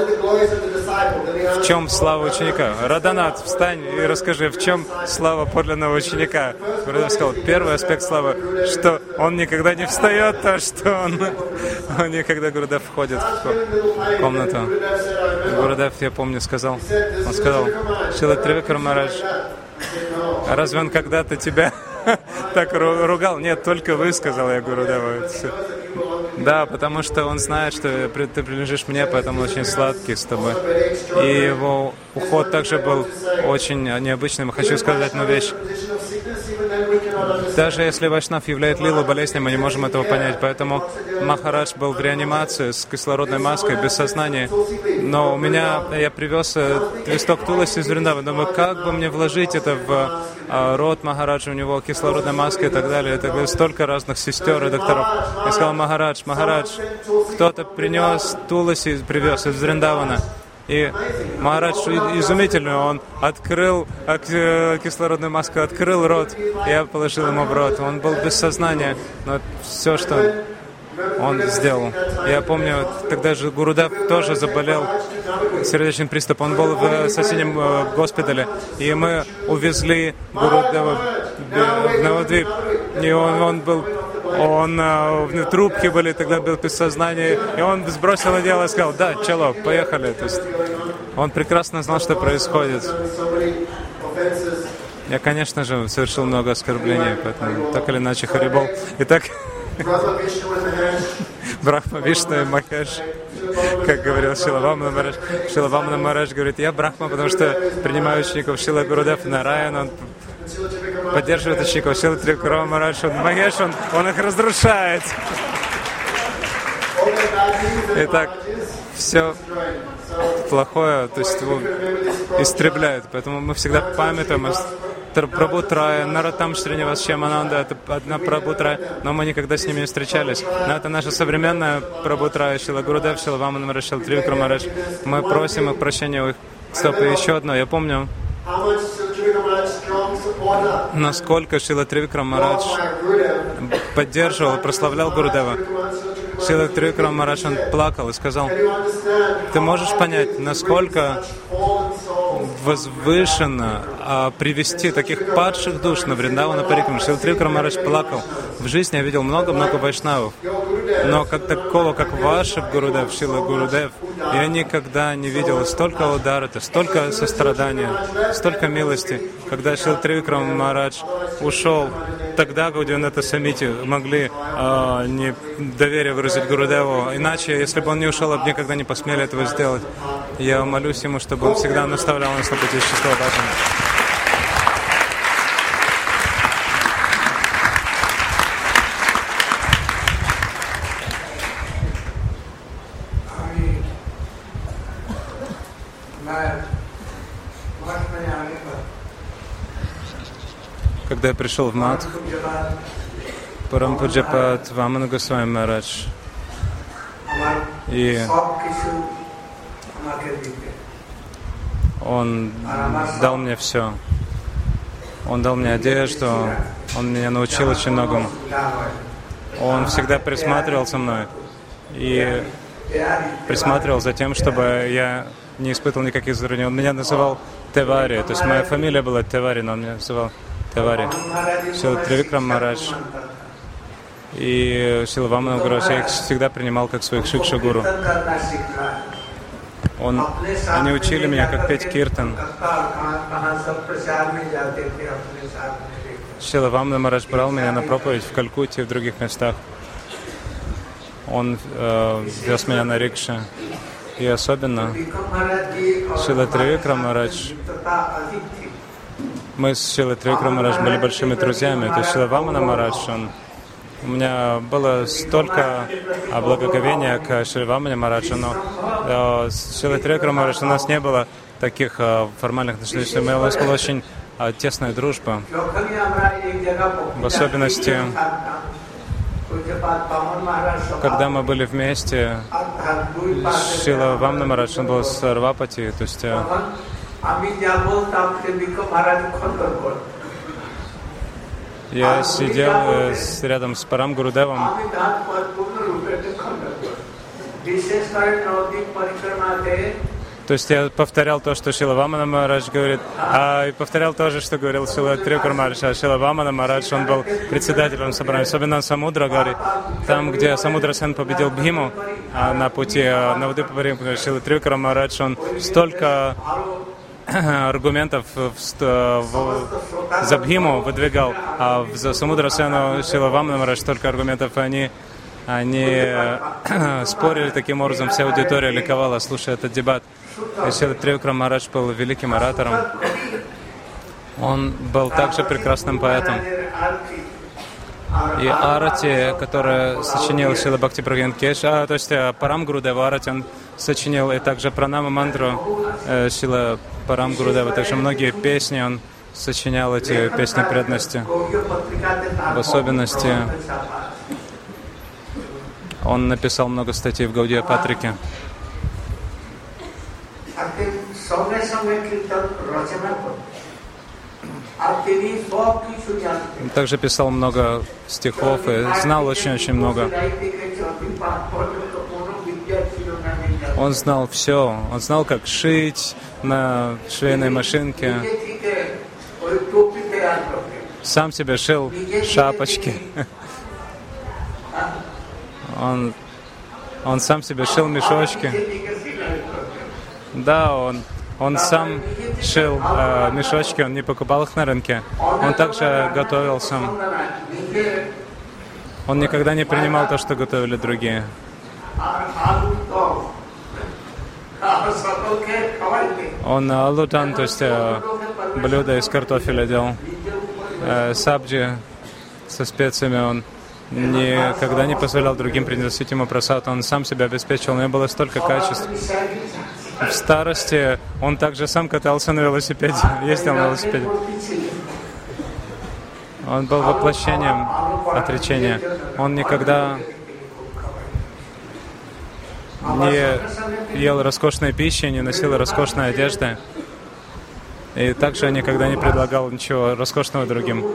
в чем слава ученика? Раданат, встань и расскажи, в чем слава подлинного ученика? Гурудев сказал: первый аспект славы, что он никогда не встает, а что он никогда, Гурудев входит в комнату. Гурудев, я помню, сказал, он сказал: Шрила Тривикрама Махарадж, а разве он когда-то тебя так ругал? Нет, только вы, сказал я Гурудеву. Да, потому что он знает, что ты принадлежишь мне, поэтому очень сладкий с тобой. И его уход также был очень необычным. Хочу сказать одну вещь. Даже если Вайшнав являет лилу болезнью, мы не можем этого понять. Поэтому Махарадж был в реанимации с кислородной маской, без сознания. Но я привез листок Туласи из Вриндавана. Думаю, как бы мне вложить это в рот Махараджа, у него кислородная маска и так далее. Это столько разных сестер и докторов. Я сказал: Махарадж, кто-то принес Туласи, привез из Вриндавана. И Махарадж изумительный, он открыл кислородную маску, открыл рот, я положил ему в рот. Он был без сознания, но все, что он сделал. Я помню, тогда же Гурудев тоже заболел сердечным приступом. Он был в соседнем госпитале, и мы увезли Гурудева в Навадвип. И в трубке были, тогда был без сознания, и он сбросил дело и сказал: да, чело, поехали. То есть он прекрасно знал, что происходит. Я, конечно же, совершил много оскорблений, поэтому так или иначе Харибол. Итак, Брахма, Вишну и Махеш, как говорил Шрила Вамана Махарадж. Шрила Вамана Махарадж говорит: я Брахма, потому что принимаю учеников. Шрила Гурудев Нараян, он поддерживает учеников. Шрила Тривикрама Махарадж, он Махеш, он их разрушает. Итак, все плохое, то есть его истребляет. Поэтому мы всегда памятуем Прабхутрая, Наратам Шринивас Шьямананда, это одна Прабхутрая, но мы никогда с ними не встречались. Но это наша современная Прабхутрая, Шрила Гурудев, Шрила Вамана Махарадж, Шрила Тривикрама Махарадж. Мы просим их прощения у их. Стоп, и еще одно. Я помню, насколько Шрила Тривикрама Махарадж поддерживал, прославлял Гурудева. Шрила Тривикрама Махарадж, он плакал и сказал: ты можешь понять, насколько возвышенно привести таких падших душ на Вриндавана Парикраму. Шрила Тривикрама Махарадж плакал. В жизни я видел много-много вайшнавов, но как такого, как ваш Гурудев, Шрила Гурудев, я никогда не видел столько ударов, столько сострадания, столько милости. Когда Шрила Тривикрама Махарадж ушел, тогда Гаудианатта Самити могли доверие выразить Гурудеву. Иначе, если бы он не ушел, бы никогда не посмели этого сделать. Я молюсь ему, чтобы он всегда наставлял нас на пути счастливого баджана. Когда я пришел в Мадх, Парампуджапад Вамана Госвами Махарадж, и он дал мне все. Он дал мне одежду, он меня научил очень многому. Он всегда присматривал за мной и присматривал за тем, чтобы я не испытывал никаких затруднений. Он меня называл Тевари, то есть моя фамилия была Тевари, но он меня называл Тевари. Шрила Тривикрама Махарадж и Шрила Вамана Махарадж, я их всегда принимал как своих шикша-гуру. Они учили меня, как петь киртан. Шрила Вамана Махарадж брал меня на проповедь в Калькутте и в других местах. Он вез меня на рикше. И особенно Шрила Тривикрама Махарадж. Мы с Шрилой Тривикрама Махарадж были большими друзьями. То есть Шрила Вамана Махарадж, он У меня было столько благоговения к Шри Вамане Махараджу, но с Шрилой Трикурам Махараджем у нас не было таких формальных отношений. У нас была очень тесная дружба. В особенности, когда мы были вместе, Шрила Вамана Махарадж, он был с Рвапати, то есть я сидел рядом с Парам Гурудевом. То есть я повторял то, что Шрила Вамана Махарадж говорит, и повторял то же, что говорил Шрила Трикур Махарадж. А Шрила Вамана Махарадж, он был председателем собрания, особенно Самудра Гари, там, где Самудра Сен победил Бхиму на пути Навадвипа, Шрила Трикур Махарадж, он столько аргументов за Бхиму выдвигал, а за Самудра Сену Шрила Вамана Махарадж столько аргументов, они спорили таким образом, вся аудитория ликовала, слушая этот дебат. И Шрила Трикур Махарадж был великим оратором. Он был также прекрасным поэтом. И арати, которую сочинил Шрила Бхакти Прагьян Кеш, то есть Парам Гурудева арати, он сочинил, и также Пранама мантру Шрила Парам Гурудева, также многие песни он сочинял, эти песни преданности. В особенности он написал много статей в Гаудия Патрике. Он также писал много стихов и знал очень-очень много. Он знал все. Он знал, как шить на швейной машинке. Сам себе шил шапочки. Он сам себе шил мешочки. Да, он сам шил мешочки, он не покупал их на рынке. Он также готовил сам. Он никогда не принимал то, что готовили другие. Он алутан, то есть блюдо из картофеля делал. Сабджи со специями он никогда не позволял другим приносить ему прасад. Он сам себя обеспечил, у него было столько качеств. В старости он также сам катался на велосипеде, ездил на велосипеде. Он был воплощением отречения. Он никогда не ел роскошной пищи, не носил роскошной одежды. И также никогда не предлагал ничего роскошного другим.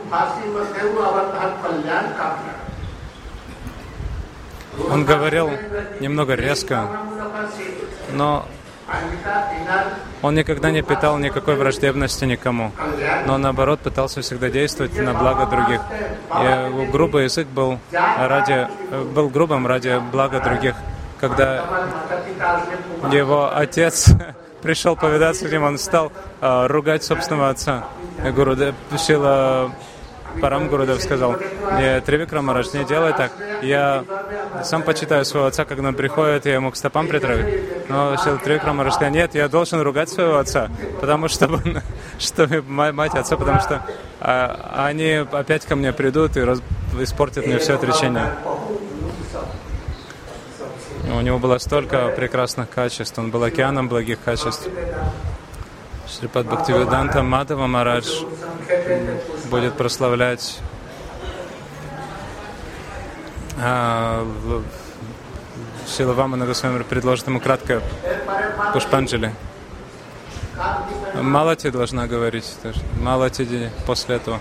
Он говорил немного резко, но он никогда не питал никакой враждебности никому, но наоборот пытался всегда действовать на благо других. И грубый язык был грубым ради блага других. Когда его отец пришел повидаться с ним, он стал ругать собственного отца. Шрила Парам Гурудев сказал: Трикур Махарадж, не делай так. Я сам почитаю своего отца, когда он приходит, я ему к стопам притравить. Но Шрила Трикур Махарадж сказал: нет, я должен ругать своего отца, потому что мать отца, потому что они опять ко мне придут и испортят мне все отречение. У него было столько прекрасных качеств, он был океаном благих качеств. Шрипад Бхактивиданта Мадхава Махарадж будет прославлять Шрила Вамана Госвами предложит ему краткое Пушпанджали. Малати должна говорить. Малати после этого.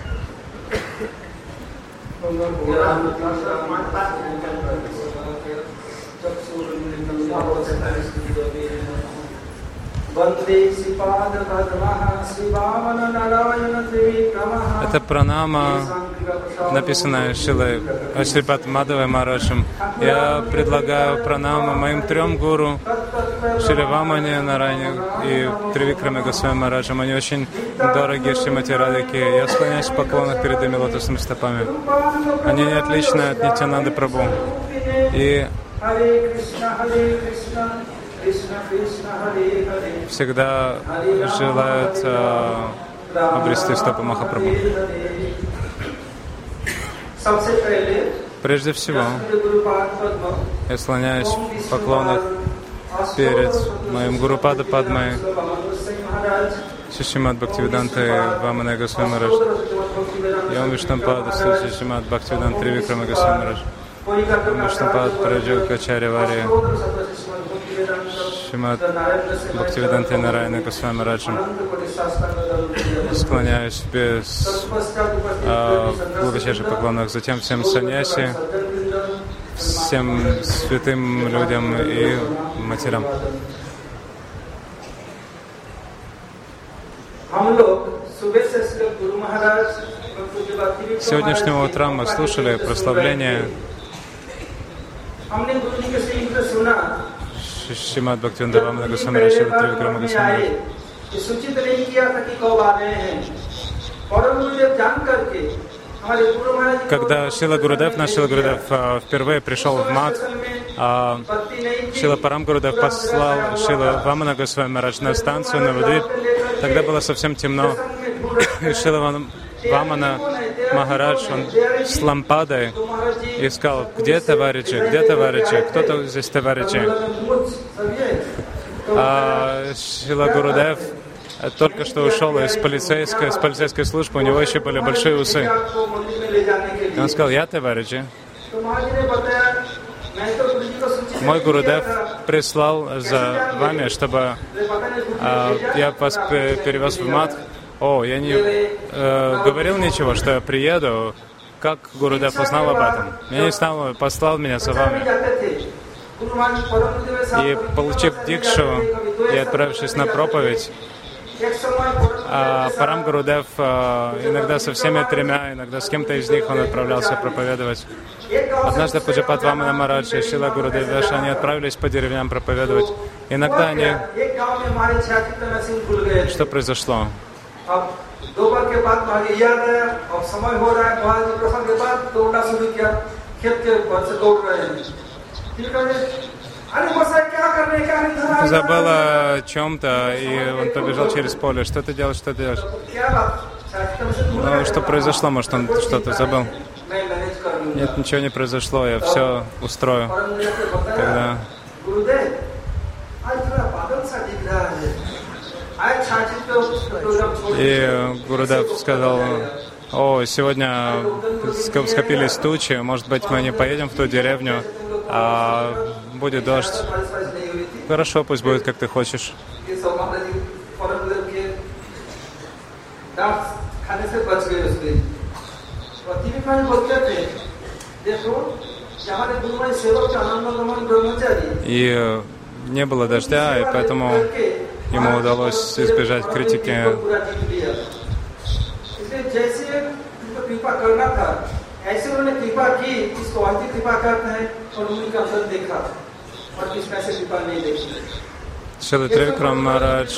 Это пранама, написанная Шрипад Мадхавой Махараджем. Я предлагаю пранаму моим 3 гуру, Шри Вамане Нарайне и Тривикраме Госвами Махараджем. Они очень дороги Шримати Радхике. Я склоняюсь в поклонах перед ими лотосными стопами. Они не отличны от Нитьянанды Прабху. И всегда желают обрести стопы Махапрабху. Прежде всего, я склоняюсь в поклонах перед моим Гурупада Падмой, Шишимат Бхактивиданты Вамана Госвами Марадж, Йом Вишнупада Шишимат Бхактивиданты Тривикрама Госвами Марадж, Йом Вишнупада Праджокачарья Варья, Шримад Бхактивиданты Нараяна Госвами Мараджем. Склоняюсь в глубочайших поклонах затем всем саньяси, всем святым людям и матерям. Сегодняшнего утра мы слушали прославление Шримад Бхактивиданта Вамана Госвами Мараджа Тривикрама Госвами Марадж. Когда Шрила Гурудев, наш Шрила Гурудев впервые пришел в Мат, Шрила Парам Гурудев послал Шрила Вамана Госвами Марадж на станцию Навадвип. Тогда было совсем темно. И Шрила Вамана Махарадж, он с лампадой искал, где товарищи, кто-то здесь товарищи. Шрила Гурудев только что ушел из полицейской службы, у него еще были большие усы. И он сказал, я товарищи. Мой Гурудев прислал за вами, чтобы я вас перевез в Мат. О, я не говорил ничего, что я приеду. Как Гурудев узнал об этом? Я не знал, послал меня за вами. И получив дикшу и отправившись на проповедь, Парам Гурудев иногда со всеми тремя, иногда с кем-то из них он отправлялся проповедовать. Однажды Пуджапат Вамана Марадж и Шрила Гурудев Веша, они отправились по деревням проповедовать. Иногда они... Что произошло? Забыл о чем-то, и он побежал через поле. Что ты делаешь, что ты делаешь? Ну, что произошло? Может, он что-то забыл? Нет, ничего не произошло, я все устрою. Тогда... И Гурудев сказал, о, сегодня скопились тучи, может быть, мы не поедем в ту деревню, а будет дождь. Хорошо, пусть будет, как ты хочешь. И не было дождя, и поэтому ему удалось избежать критики. Шрила Тривикрама Марадж,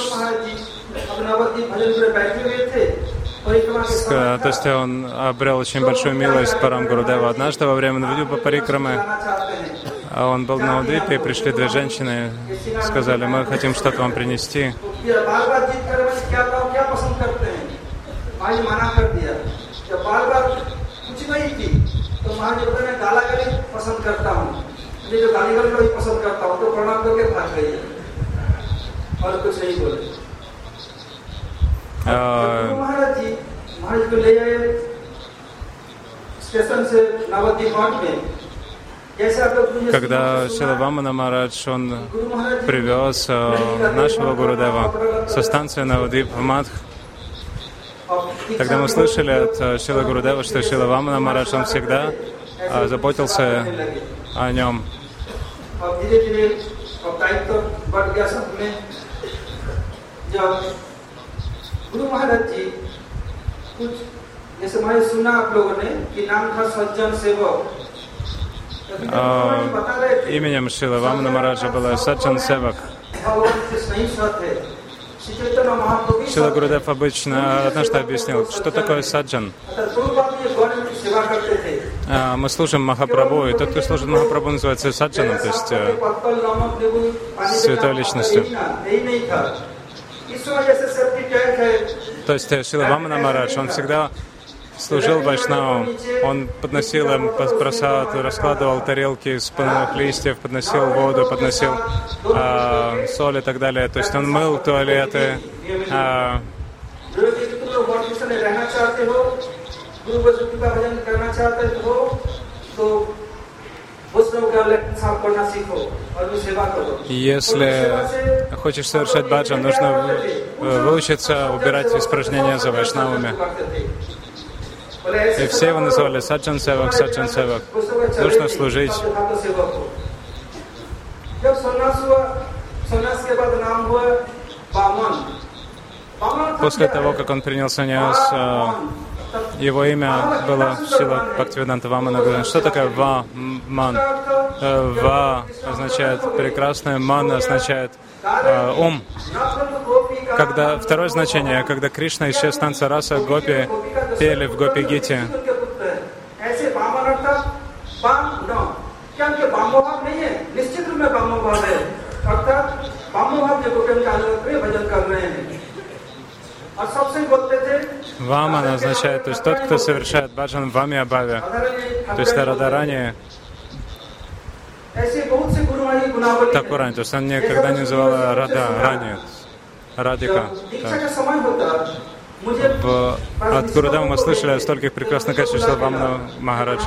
то есть он обрел очень большую милость Парам Гурудева. Однажды во время Навадвипа Парикрамы он был на Навадвипе, и пришли две женщины, сказали, мы хотим что-то вам принести. Когда Шрила Вамана Марадж, он привез нашего Гурудева со станции Навадвип в Мадх, тогда мы слышали от Шрила Гурудева, что Шрила Вамана Марадж, он всегда заботился о нем. Именем Шрила Вамана Мараджа было Саджан Севак. Шрила Гурудев однажды объяснил, что такое саджан. Мы служим Махапрабху, и тот, кто служит Махапрабху, называется саджаном, то есть святой личностью. То есть Шрила Вамана Марадж, он всегда служил вайшнавам. Он подносил им просад, раскладывал тарелки из пальмовых листьев, подносил воду, подносил соль и так далее. То есть он мыл туалеты. Если хочешь совершать баджан, нужно выучиться убирать испражнения за вайшнавами. И все его называли саджан севак, саджан севак. Нужно служить. После того, как он принял саньяс, его имя было Шрила Бхактивиданта Вамана. Что такое Ва-ман? Ва означает прекрасное, ман означает ум. Когда второе значение, когда Кришна исчез с танца раса, гопи пели в Гопи-гите. Ваман означает, то есть тот, кто совершает баджан в Вами-абхаве, то есть Радарани, Такурани, то есть он никогда не называл Рада-рани, Радика. От Гурудева мы слышали о стольких прекрасных качествах Вамана Махараджа.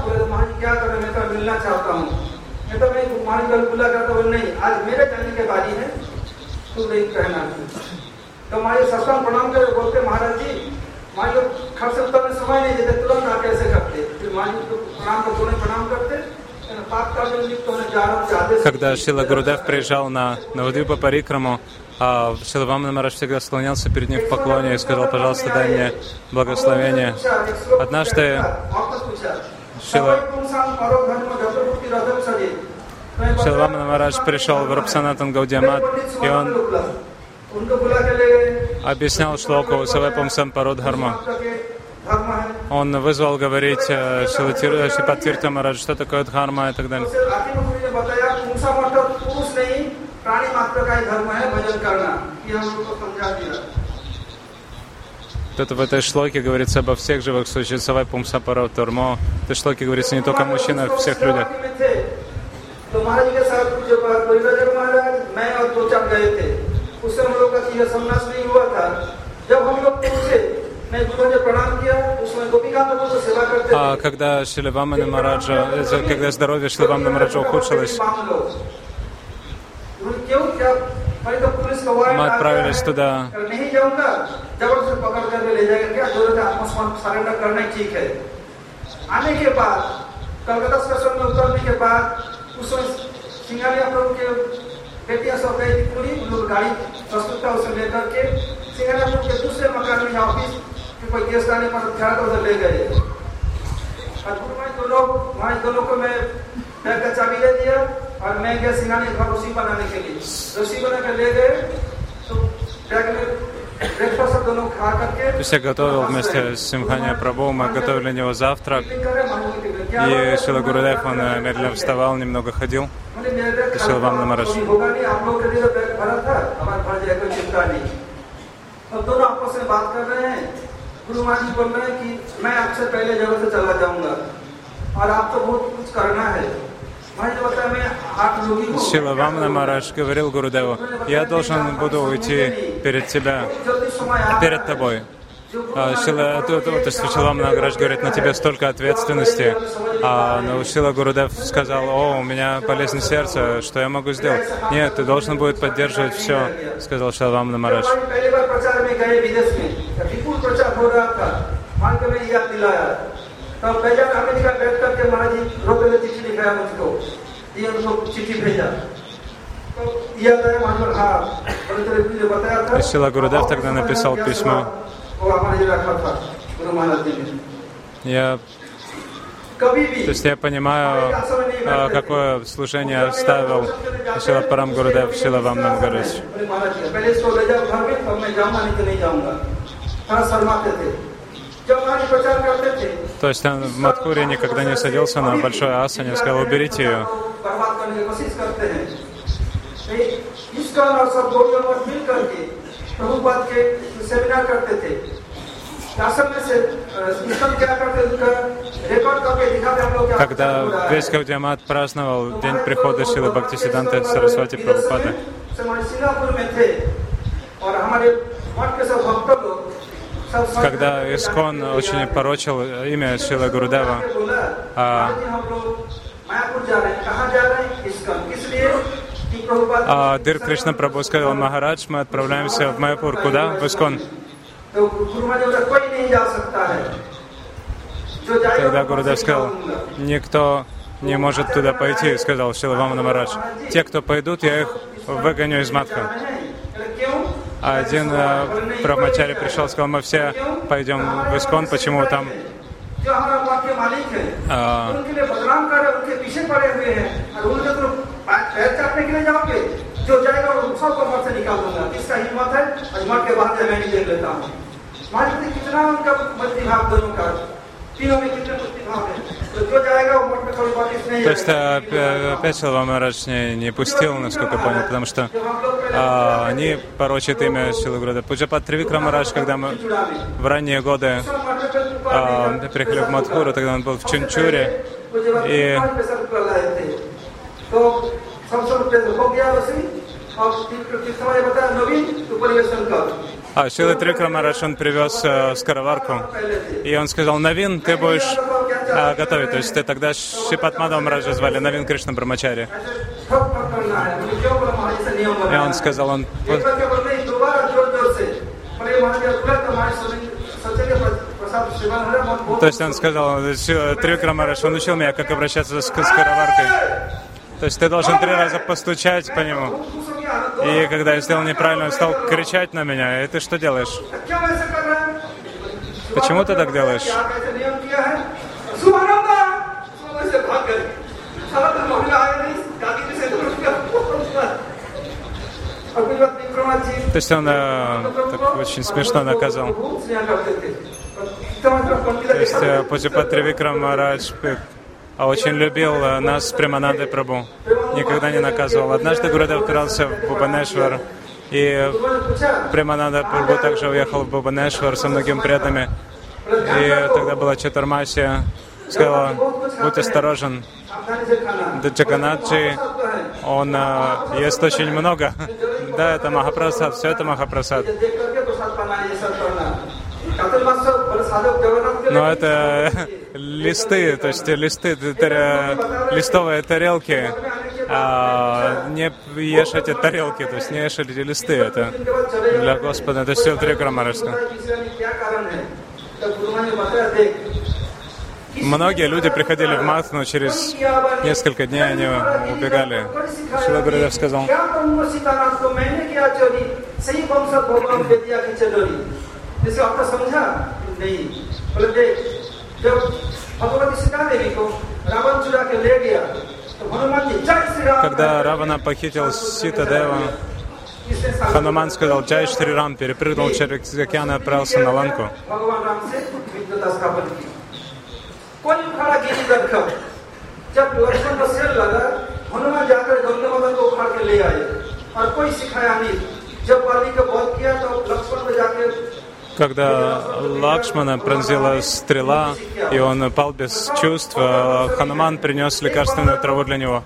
तो हमारे सत्संग प्रणाम कर बोलते महाराज जी मान लो खर्च उतरने समय नहीं देते तुरंत आप कैसे करते फिर मान लो प्रणाम कर दोनों प्रणाम करते Когда Шрила Гурудев приезжал на Навадвипа Парикраму, Шрила Вамана Махарадж всегда склонялся перед ним в поклоне и сказал: пожалуйста, дай мне благословение. Однажды Шрила Вамана Махарадж пришел в Рапсанатан Гаудия-мат, и он объяснял шлоку Савайпумсам Пародхарма. Он вызвал говорить Шрипад Тиртха Махарадж, что такое дхарма и так далее. Это в этой шлоке говорится обо всех живых существах. Савайпумса Пародхарма. В этой шлоке говорится не только о мужчинах, о всех людях. उससे हम लोग का यह संन्यास नहीं हुआ था जब हम लोग पूछे मैं गुरु ने प्रणाम किया उसमें गोपिकांत को सेवा करते थे когда Шрила Вамана Махараджа, когда здоровье Шрила Вамана Махараджа ухудшилось, мы отправились туда. नहीं जाऊंगा जबरदस्ती पकड़ करके ले जाएगा क्या जरूरत है आत्मसमर्पण सरेंडर करना ठीक है आने के बाद कलकत्ता स्टेशन में उतरने के बाद उसमें सिंगालिया प्रभु के बेटियां सब गई थी पूरी उन लोग गाड़ी प्रस्तुत था उसे लेकर के सिंगापुर के दूसरे मकान में ऑफिस के कोई गेस्ट आने पर ध्यान तो उधर ले गए और दोनों को मैं बैग का चाबी दे दिया और मैं गया सिंगानी घर रोटी बनाने के लिए रोटी बना कर ले गए तो बैग में ब्रेकफास्ट सब दोनों खा करके. То есть я готовил вместе с Симхани Прабху, мы готовили для него завтрак. И Шрила Гурудев, он медленно вставал, немного ходил. И Шрила Вамана Махарадж. दोनों आपस में बात कर रहे हैं. गुरु महाराज जी बोल रहे हैं कि मैं आपसे पहले जगह से चला जाऊंगा और आपको बहुत कुछ करना है. Шрила Вамана Махарадж говорил Гурудеву: я должен буду уйти перед тебя, перед тобой. Шрила Вамана Махарадж говорит: на тебе столько ответственности. Но Шрила Гурудев сказал: о, у меня болезнь сердца, что я могу сделать? Нет, ты должен будет поддерживать все, сказал Шрила Вамана Махарадж. तब बेजा अमेरिका बैठ करके महाराज जी रोते हुए चिट्ठी लिखाया मुझको ये उनको चिट्ठी भेजा तो दिया था महाराज हाँ बड़े तरह से बताया था. Шрила Гурудев тогда написал письмо. वो हमारे रखा था गुरु महाराज जी ने. То есть я понимаю, какое служение оставил Шрила Парам Гурудев Шрила Вамана Махарадж. पहले इसको ले जाओ घर में तब मैं जाऊंगा नहीं तो नहीं जाऊंगा. थोड़ा शर्माते थे. То есть он в Мадхуре никогда не садился на большой асане, сказал: уберите ее. शासन में से सिस्टम क्या करते उनका रिकॉर्ड करके दिखाते हम लोग क्या Когда весь Гаудия-мат праздновал день прихода Шрилы Бхактисиддханты Сарасвати Прабхупады, हमारे सिंगापुर में थे और हमारे मठ के सब भक्त लोग когда Искон очень порочил имя Шрилы Гурудева, Дир Кришна Прабху сказал: Махарадж, мы отправляемся в Майяпур. Куда? В Искон. Тогда Гурудев сказал: никто не может туда пойти, сказал Шрила Вамана Махарадж. Те, кто пойдут, я их выгоню из Мадха. А один брахмачари пришел и сказал: мы все пойдем в Искон, почему там То есть опять Шрила Махарадж не пустил, насколько я понял, потому что они порочат имя Шрилы Гурудева. Пуджапад Тривикрам Махарадж, когда мы в ранние годы приехали в Мадхуру, тогда он был в Чунчуре, и Шрила Тривикрам Махарадж, он привез скороварку, и он сказал: Навин, ты будешь готовить. То есть ты тогда Шрипад Мадхава Махараджа звали, Навин Кришна Брахмачари. И он сказал, то есть он сказал, Тривикрам Махарадж, он учил меня, как обращаться с скороваркой. То есть ты должен 3 раза постучать по нему. И когда я сделал неправильно, он стал кричать на меня. И ты что делаешь? Почему ты так делаешь? То есть он так очень смешно наказал. То есть Пуджапад Тривикрам Махарадж очень любил нас с Преманандой Прабху, никогда не наказывал. Однажды Гурудев отправился в Бхубанешвар, и Премананда Прабху также уехал в Бхубанешвар со многими преданными. И тогда была Чатурмасия, сказала: будь осторожен, Джаганатджи, он ест очень много. Да, это Махапрасад, все это Махапрасад. Но это листы, то есть листовые тарелки. Не ешь эти тарелки, то есть не ешь эти листы. Это для Господа, это все Тривикрам Махарадж. Многие люди приходили в Мадх, но через несколько дней они убегали. Шрила Гурудев сказал: когда Равана похитил Сита Дева, Хануман сказал: Джай Шри Рам, перепрыгнул через океан и отправился на Ланку. Когда Лакшмана пронзила стрела, и он упал без чувств, Хануман принес лекарственную траву для него.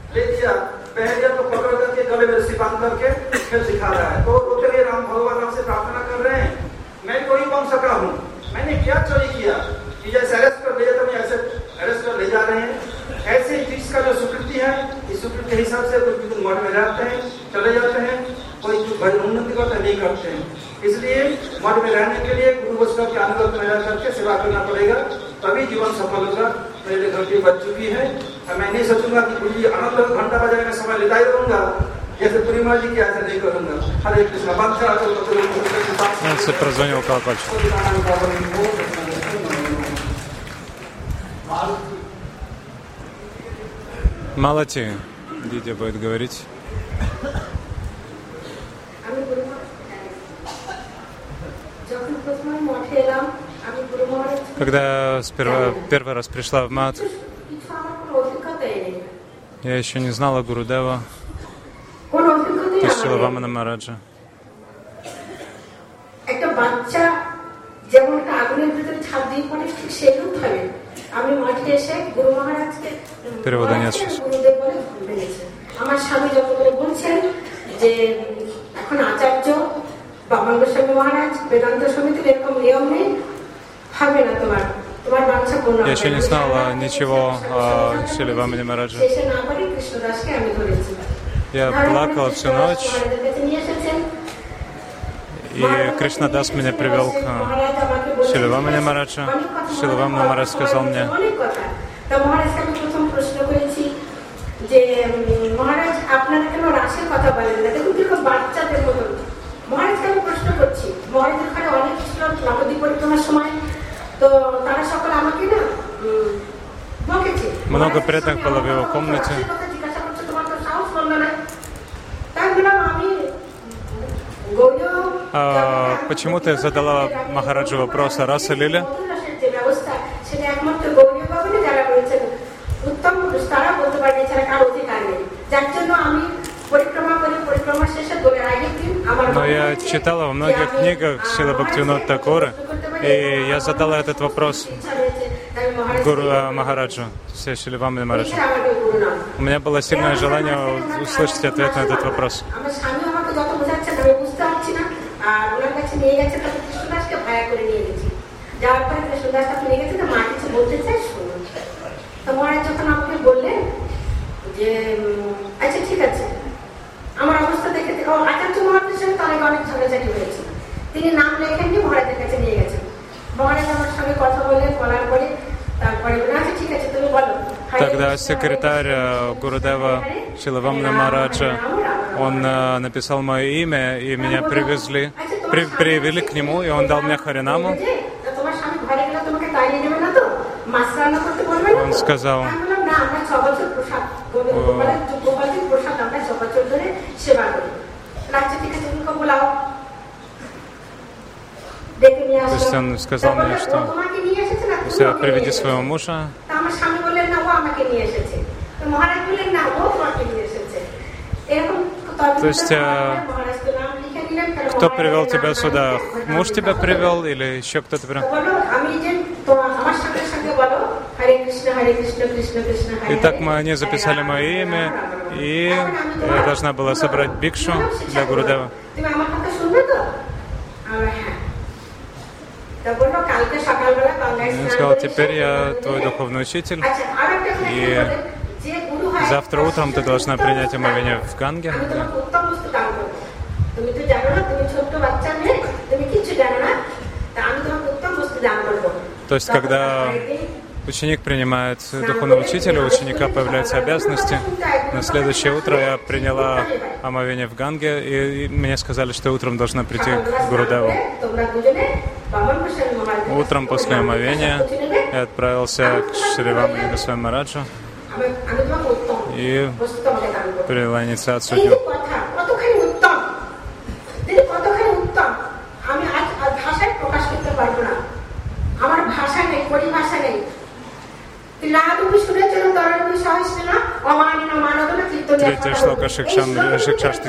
इसलिए मठ में रहने के लिए गुरु वैष्णव के अनुगत में रह करके सेवा करना पड़ेगा, तभी जीवन सफल होगा। मेरे घंटी बज चुकी है, मैं नहीं सोचूंगा कि गुरु जी अनंत घंटा बजाने में समय लेता ही रहूंगा, जैसे पूर्णिमा जी की ऐसा नहीं करूंगा। हरे कृष्ण। Он все прозвонил колокольчик. Малати, Дидя будет говорить. Когда первый раз пришла в Мадх, я еще не знала Гурудева и Шрила Вамана Махараджа. বাড়িতে এসে গুরু মহারাজকে Перевода нет сейчас. গুরুদেব বলে ফেলেছে। আমার স্বামী যত করে বলছেন যে এখন আচার্য বামন গোস্বামী মহারাজ বেদান্ত সমিতির এরকম নিয়ম নেই, হবে না তোমার বাঞ্ছা পূর্ণ Я еще не знала ничего о Шрили Вамани Мараджа. শেষে না পারি কৃষ্ণদাসকে আমি ধরেছি। Я плакала всю ночь, মহারাজের কাছে নিয়ে এসেছেন। и Кришнадас меня привел к Шрили Вамани Мараджа. Шрили Вамани Марадж сказал мне, অনেক কথা। তা মহারাজকে আমি প্রথম প্রশ্ন করেছি যে মহারাজ আপনারা কেন রাসের কথা বলেন না? দেখুন কিরকম বাচ্চাদের মতন। মহারাজকে আমি প্রশ্ন করছি, মহারাজের ঘরে অনেক ছিল নবদ্বীপ পরিক্রমার সময়, তো তারা সকলে আমাকে না বকেছে। много преданных было в его комнате. জিজ্ঞাসা করছে, তোমার তো সাহস বললো না। তাই বললাম আমি গৌরীয় Почему ты задала Махараджу вопрос о Раса Лиле? যে ব্যবস্থা সেটা একমাত্র গৌরীয় ভবনে যারা রয়েছেন উত্তম পুরুষ তারা বলতে পারে, এছাড়া কারো অধিকার নেই। যার জন্য আমি পরিক্রমা শেষে বলে আগের দিন আমার Но я читала во многих книгах Шрила Бхактивинода Такура, и я задала этот вопрос Гуру Махараджу, Шрили Вамани Мараджу. У меня было сильное желание услышать ответ на этот вопрос. আমার স্বামী আমাকে যত বোঝাচ্ছেন আমি বুঝতে পারছি না, আর ওনার কাছে নিয়ে গেছে তখন কৃষ্ণদাসকে ভায়া করে নিয়ে গেছি। যাওয়ার পরে কৃষ্ণদাস তাকে নিয়ে গেছে, তো মা কিছু বলতে চাই শুনুন। তো মহারাজ যখন আমাকে বললেন যে আচ্ছা ঠিক আছে, আমার অবস্থা দেখে আচার্য মহারাজের সাথে তার আগে অনেক ঝগড়াঝাটি হয়েছে, তিনি নাম লেখেননি, মহারাজের কাছে নিয়ে গেছেন। মহারাজ আমার সঙ্গে কথা বলার পরে তারপরে আচ্ছা ঠিক আছে তুমি বলো। Тогда секретарь Гурудева Шрила Вамани Мараджа, он написал мое имя, и меня привели к нему, и он дал мне Харинаму. Он сказал, то есть он сказал мне, что приведи своего мужа. То есть кто привел тебя сюда? Муж тебя привел или еще кто-то привел? Итак, они записали мое имя, и я должна была собрать бикшу для Гурудева. Он сказал, теперь я твой духовный учитель, и завтра утром ты должна принять омовение в Ганге. То есть, когда ученик принимает духовного учителя, у ученика появляются обязанности. На следующее утро я приняла омовение в Ганге, и мне сказали, что утром должна прийти к Гурудеву. Утром после омовения я отправился к Шри Вамани Госвами Мараджу и приняла инициацию. Третья шлока Шикшаштаки.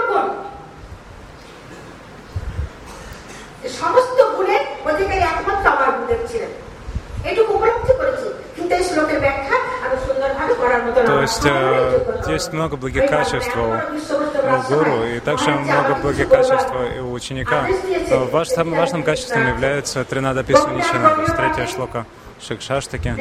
সমস্ত গুণের অধিকারী একমাত্র আমার গুরুদেব ছিলেন, এটুকু উপলব্ধি করেছি। কিন্তু এই শ্লোকের ব্যাখ্যা আরো সুন্দরভাবে করার মতো। То есть есть много благих качеств у гуру, и также много благих качеств и у ученика. Самым важным качеством является Тринадапису Ничана, то есть третья шлока Шикшаштаки.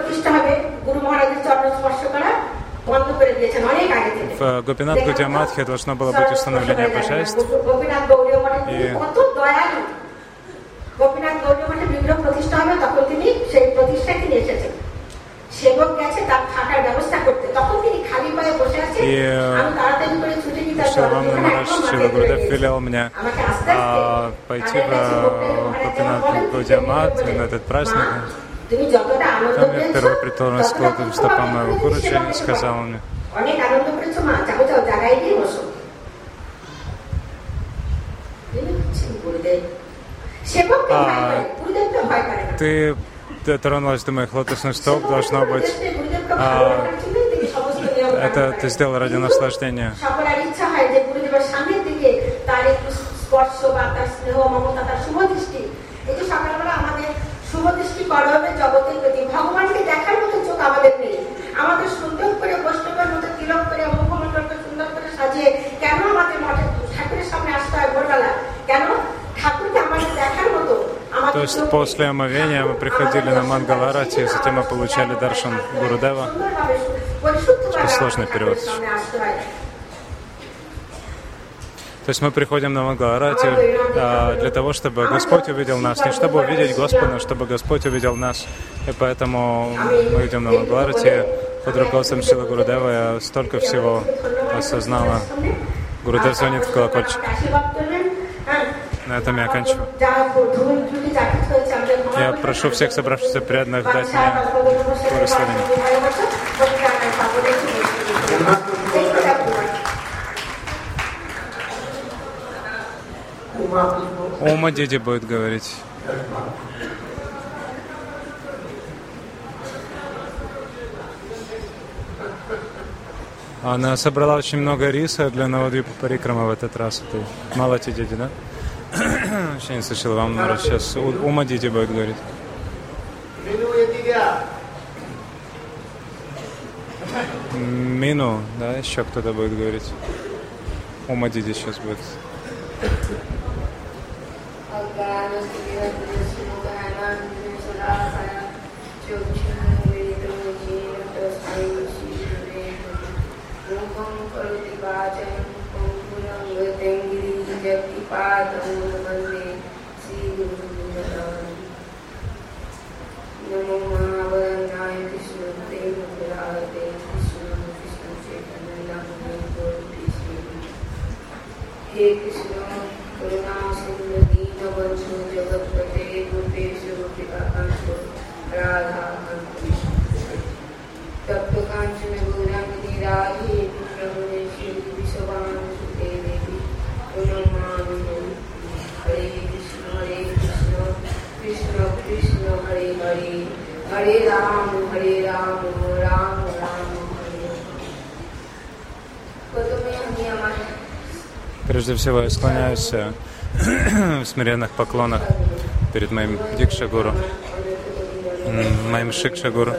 В Гопинат Гаудия-матхе должно было быть установление божеств. И গোপীনাথ গৌরী মঠে বিগ্রহ প্রতিষ্ঠা হবে, তখন তিনি সেই প্রতিষ্ঠায় তিনি এসেছেন। সেবক গেছে তার থাকার ব্যবস্থা করতে, তখন তিনি খালি পায়ে বসে আছেন। আমি তাড়াতাড়ি করে ছুটে গিয়ে Шрила Вамани Марадж Шрила Гурудев велел мне пойти в Гопинат Гаудия-мат на этот праздник. Там я впервые притронулась к стопам моего Гуруджи и сказал мне, অনেক আনন্দ করেছো мা, যাও যাও জায়গায় গিয়ে বসো। Ты тронулась до моих лотосных стоп, должно быть, это ты сделал ради наслаждения. শুভ দৃষ্টি করবে জগতের প্রতি, ভগবানকে দেখার মতো তো আমাদের নেই। আমাদের সুন্দর করে বৈষ্ণবের মধ্যে তিলক করে মুখমণ্ডলকে সুন্দর করে সাজিয়ে কেন আমাদের মঠে ঠাকুরের সামনে আসতে হয় ভোরবেলা? কেন? ঠাকুরকে আমাদের দেখার মতো। То есть после омовения мы приходили на Мангаларати, затем мы получали даршан Гурудева. Сложный перевод. То есть мы приходим на Мангаларати для того, чтобы Господь увидел нас, не чтобы увидеть Господа, чтобы Господь увидел нас. И поэтому мы идем на Мангаларати. Под руководством Шрила Гурудева я столько всего осознала. Гурудев звонит в колокольчик. На этом я оканчиваю. Я прошу всех собравшихся преданных дать мне благословение. Ума Диди будет говорить. Она собрала очень много риса для Навадвипа Парикрама в этот раз. Это Малати Диди, да? Вообще не слышал, вам сейчас Ума Диди будет говорить. Мину, да, еще кто-то будет говорить. Ума Диди сейчас будет. हे कृष्ण करुणा सिंधु दीन बंधु जगतपते गोपेश गोपिकाकांत राधा तप्त कांचन गौरांगी राधे कृष्णेश्वरी विश्वभानुसुते देवी प्रणमामि। हरे कृष्ण कृष्ण कृष्ण हरे हरे हरे राम राम राम हरे। प्रथमे আমি আমার Прежде всего, я склоняюсь в смиренных поклонах перед моим Дикша-гуру, моим Шикша-гуру.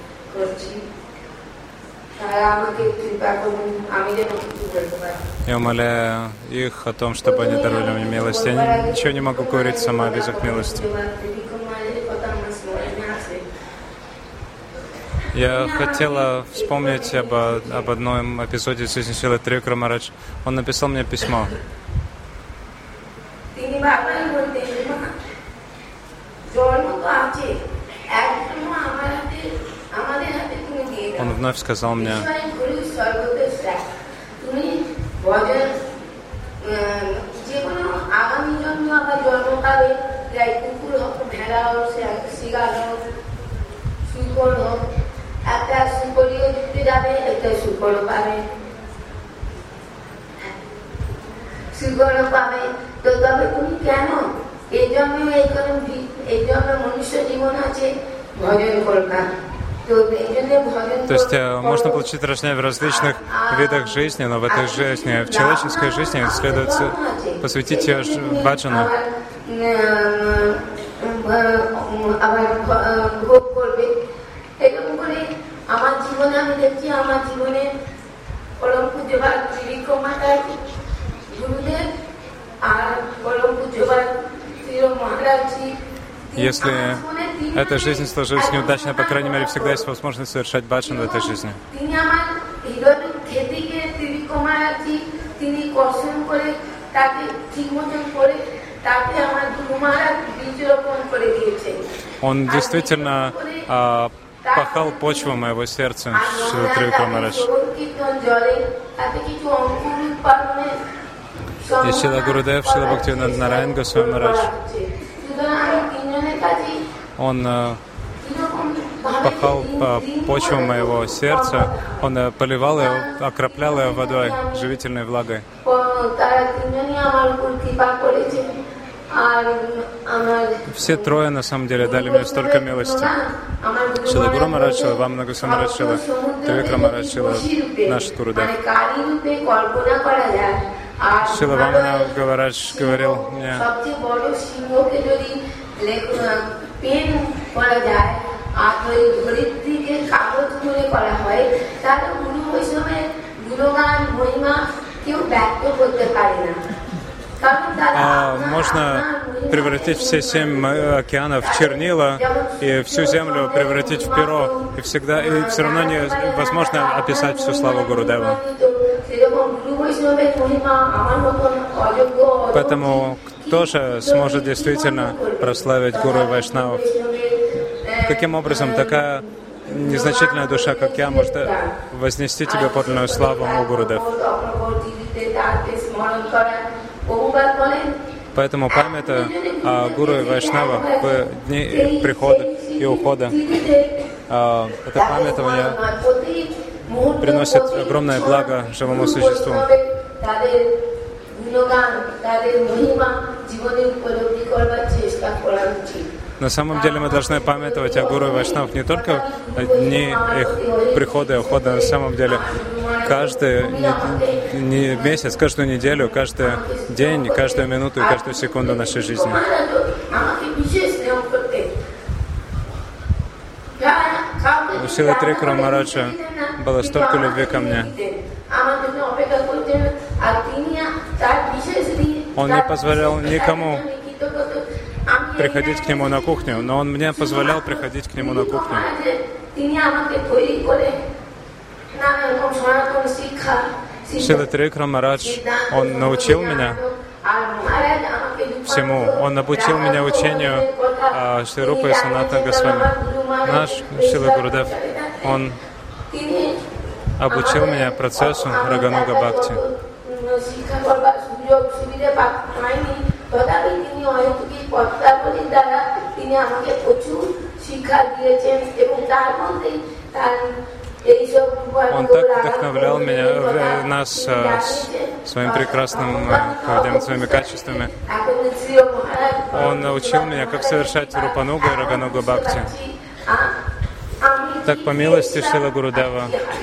Я умоляю их о том, чтобы они даровали мне милость. Я ничего не могу говорить сама без их милости. Я хотела вспомнить об одном эпизоде из жизни Шрилы Трикрама Махарадж. Он написал мне письмо. Он вновь сказал мне: একটা সুপরিও দিতে যাবে, একটা সুপরও পাবে, সুপরও পাবে। তো তবে তুমি কেন এই জন্মে মনুষ্য জীবন আছে, ভজন করবা। То есть можно получить рождение в различных видах жизни, но в этой жизни, в человеческой жизни, следует посвятить ее баджану. এরকম করে আমার জীবনে আমি দেখছি, আমার জীবনে পরম পূজ্যবাদ ত্রিবিক্রমাচার্য গুরুদেব আর পরম পূজ্যবাদ শ্রী মহারাজজি. Если эта жизнь сложилась неудачно, по крайней мере, всегда есть возможность совершать баджан в этой жизни. তিনি আমার হৃদয় থেকে ত্রিবিক্রমাচার্য তিনি কষ্ট করে তাকে ঠিক মতন করে তাকে আমার গুরু মহারাজ বীজ রোপণ করে দিয়েছেন. Он действительно пахал почву моего сердца, Шрила Трикрама Махарадж. И Шрила Гурудев, Шрила Бхактивинода Нараян Госвами Махарадж. Он пахал почву моего сердца, он поливал ее, окроплял ее водой, живительной влагой. Все трое, на самом деле, дали мне столько милости. Шрила Гуру Махарадж, Шрила Вамана Госвами Махарадж, Шрила Трикрама Махарадж, Шрила наш Гурудев. Шрила Вамана Махарадж говорил мне: দিয়ে কাগজ করে করা হয়, তাহলে গুরু বৈষ্ণবের গুণগান মহিমা কেউ ব্যক্ত করতে পারে না। Можно превратить все 7 океанов в чернила и всю землю превратить в перо, и все равно невозможно описать всю славу Гурудева. Поэтому кто же сможет действительно прославить Гуру и Вайшнавов? Каким образом такая незначительная душа, как я, может вознести тебе подлинную славу, о Гурудев? Поэтому памятая о Гуру и Вайшнавах в дни прихода и ухода, это памятование приносит огромное благо живому существу. На самом деле мы должны памятовать о Гуру и Вайшнавах не только дни их прихода и ухода, на самом деле каждый месяц, каждую неделю, каждый день, каждую минуту и каждую секунду нашей жизни. У Шрилы Трикура Махараджа было столько любви ко мне. Он не позволял никому приходить к нему на кухню, но он мне позволял приходить к нему на кухню. Шрила Трикура Махарадж, он научил меня всему. Он обучил меня учению Шри Рупы и Санатана Госвами. Наш Шрила Гурудев, он обучил меня процессу Рагануга Бхакти. Он так вдохновлял нас своим прекрасным поведением, своими качествами. Он научил меня, как совершать Рупанугу и Раганугу Бхакти. Так, по милости Шрила Гурудева,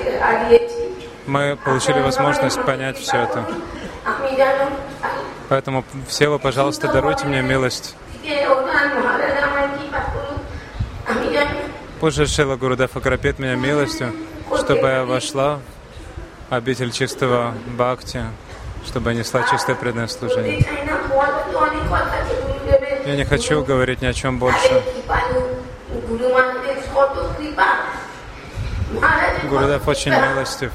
мы получили возможность понять все это. Поэтому все вы, пожалуйста, даруйте мне милость. Пусть Шрила Гурудев окропит меня милостью, чтобы я вошла в обитель чистого бхакти, чтобы я несла чистое преданное служение. Я не хочу говорить ни о чем больше. Гурудев очень милостив.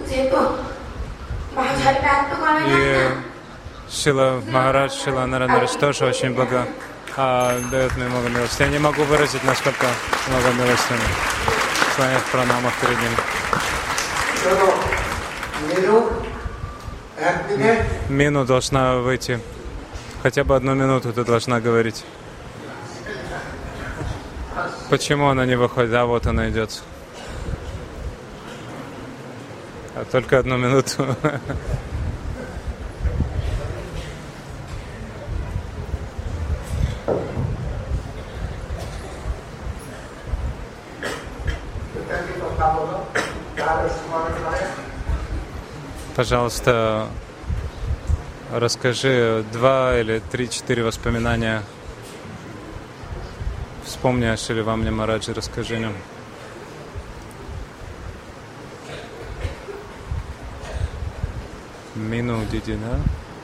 И Шрила Махарадж, Шрила Наранарадж тоже очень дает мне много милости. Я не могу выразить, насколько много милости. Склоняюсь в пранамах перед ним. Мину должна выйти. Хотя бы 1 минуту ты должна говорить. Почему она не выходит? А вот она идет. А только 1 минуту. Пожалуйста, расскажи 2 или 3-4 воспоминания. Вспомни о Шри Вамне Махарадже, расскажи нам. Мину Дидина.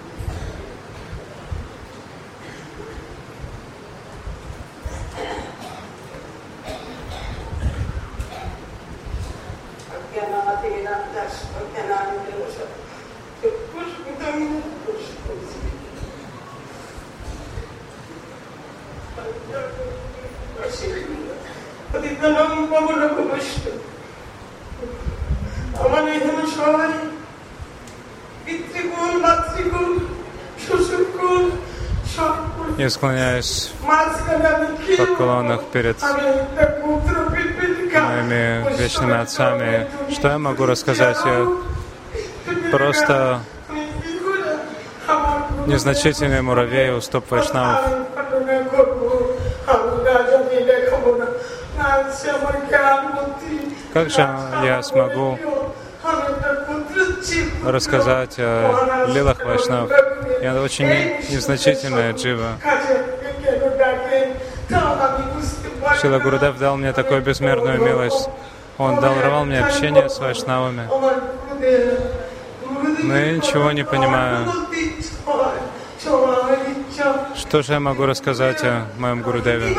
Я склоняюсь в поклонах перед моими вечными отцами. Что я могу рассказать? Я просто незначительный муравей у стоп вайшнавов. Как же я смогу рассказать о лилах вайшнавов? Я очень незначительная джива. Шрила Гурудев дал мне такую безмерную милость, Он даровал мне общение с вайшнавами. Но я ничего не понимаю. Что же я могу рассказать о моем Гурудеве?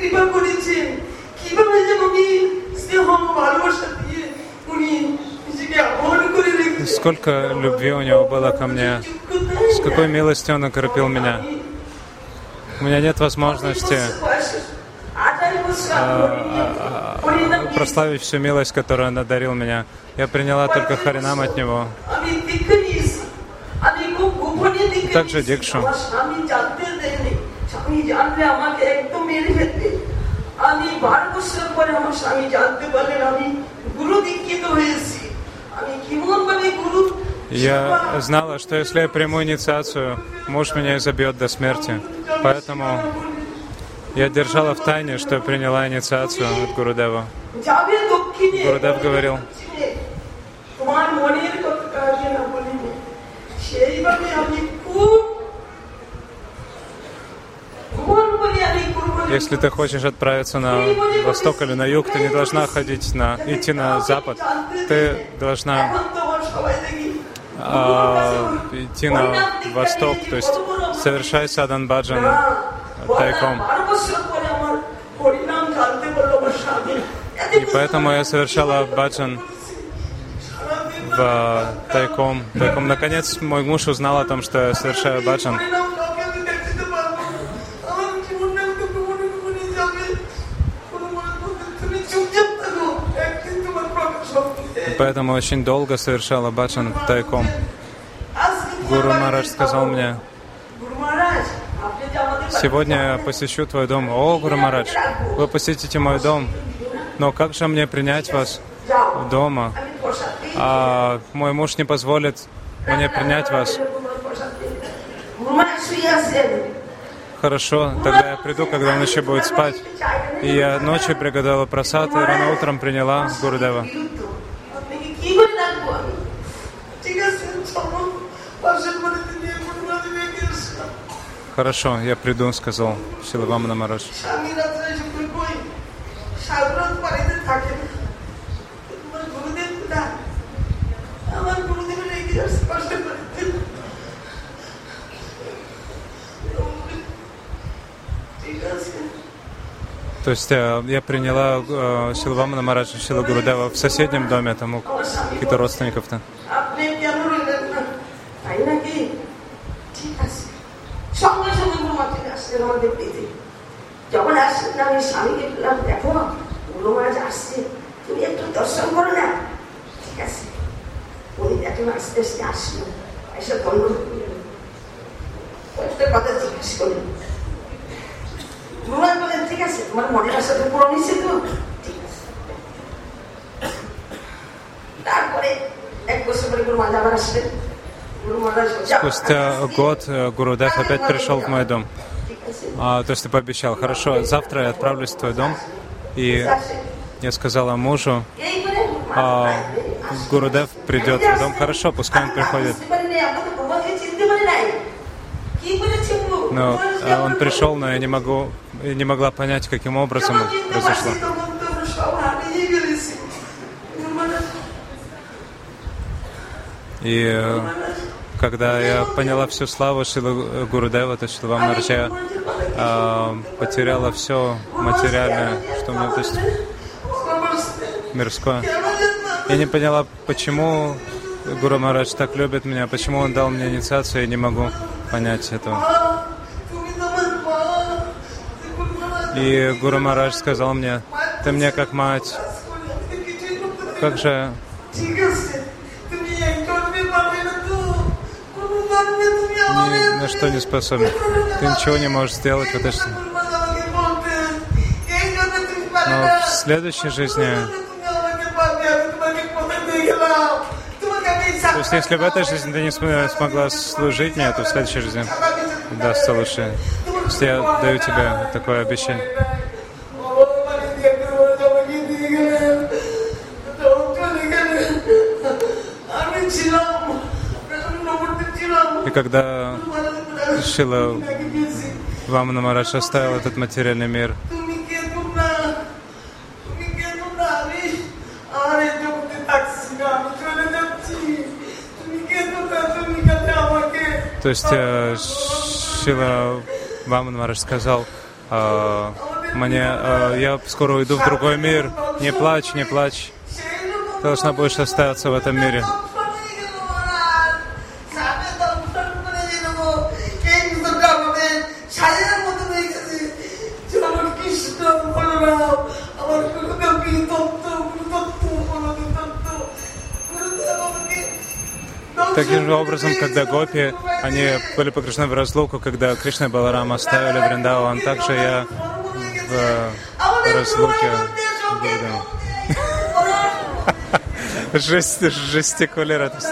Сколько любви у него было ко мне, с какой милостью он окропил меня. У меня нет возможности прославить всю милость, которую он одарил меня. Я приняла только Харинам от него. Также Дикшу. Я знала, что если я приму инициацию, муж меня изобьет до смерти. Поэтому я держала в тайне, что я приняла инициацию от Гурудева. Гурудев говорил: если ты хочешь отправиться на восток или на юг, ты не должна идти на запад. Ты должна идти на восток, то есть совершай садан баджан тайком. И поэтому я совершала баджан тайком. Наконец мой муж узнал о том, что я совершаю баджан. Поэтому очень долго совершала баджан тайком. Гуру Махарадж сказал мне: сегодня я посещу твой дом. О, Гуру Махарадж, вы посетите мой дом, но как же мне принять вас дома? А мой муж не позволит мне принять вас. Хорошо, тогда я приду, когда он еще будет спать. И я ночью приготовила прасад, и рано утром приняла Гурудева. Хорошо, я приду, сказал Шрила Вамана Махарадж. То есть я приняла Шрила Вамана Махараджа, Шрила Гурудева в соседнем доме, там у каких-то родственников-то. Спустя год Гурудев опять пришел в мой дом. То есть ты пообещал: хорошо, завтра я отправлюсь в твой дом. И я сказала мужу: Гурудев придет в дом. Хорошо, пускай он приходит. Но он пришел, но я не могла понять, каким образом это произошло. И когда я поняла всю славу Шрилы Гурудева, то Шрила Вамана Махараджа, я потеряла все материальное, что у меня, то есть мирское. Я не поняла, почему Гуру Махарадж так любит меня, почему он дал мне инициацию, я не могу понять этого. И Гуру Махарадж сказал мне: ты мне как мать, как же ни на что не способен. Ты ничего не можешь сделать в этой жизни. Но в следующей жизни, то есть если в этой жизни ты не смогла служить мне, то в следующей жизни дастся лучше. То есть я даю тебе такое обещание. И когда Шрила Вамана Махарадж оставил этот материальный мир, То есть Шрила Вамана Махарадж сказал мне, я скоро уйду в другой мир, не плачь, не плачь, ты должна будешь остаться в этом мире. Таким же образом, когда гопи, они были погружены в разлуку, когда Кришна и Баларам оставили Вриндаван, также я в разлуке жестикулирует.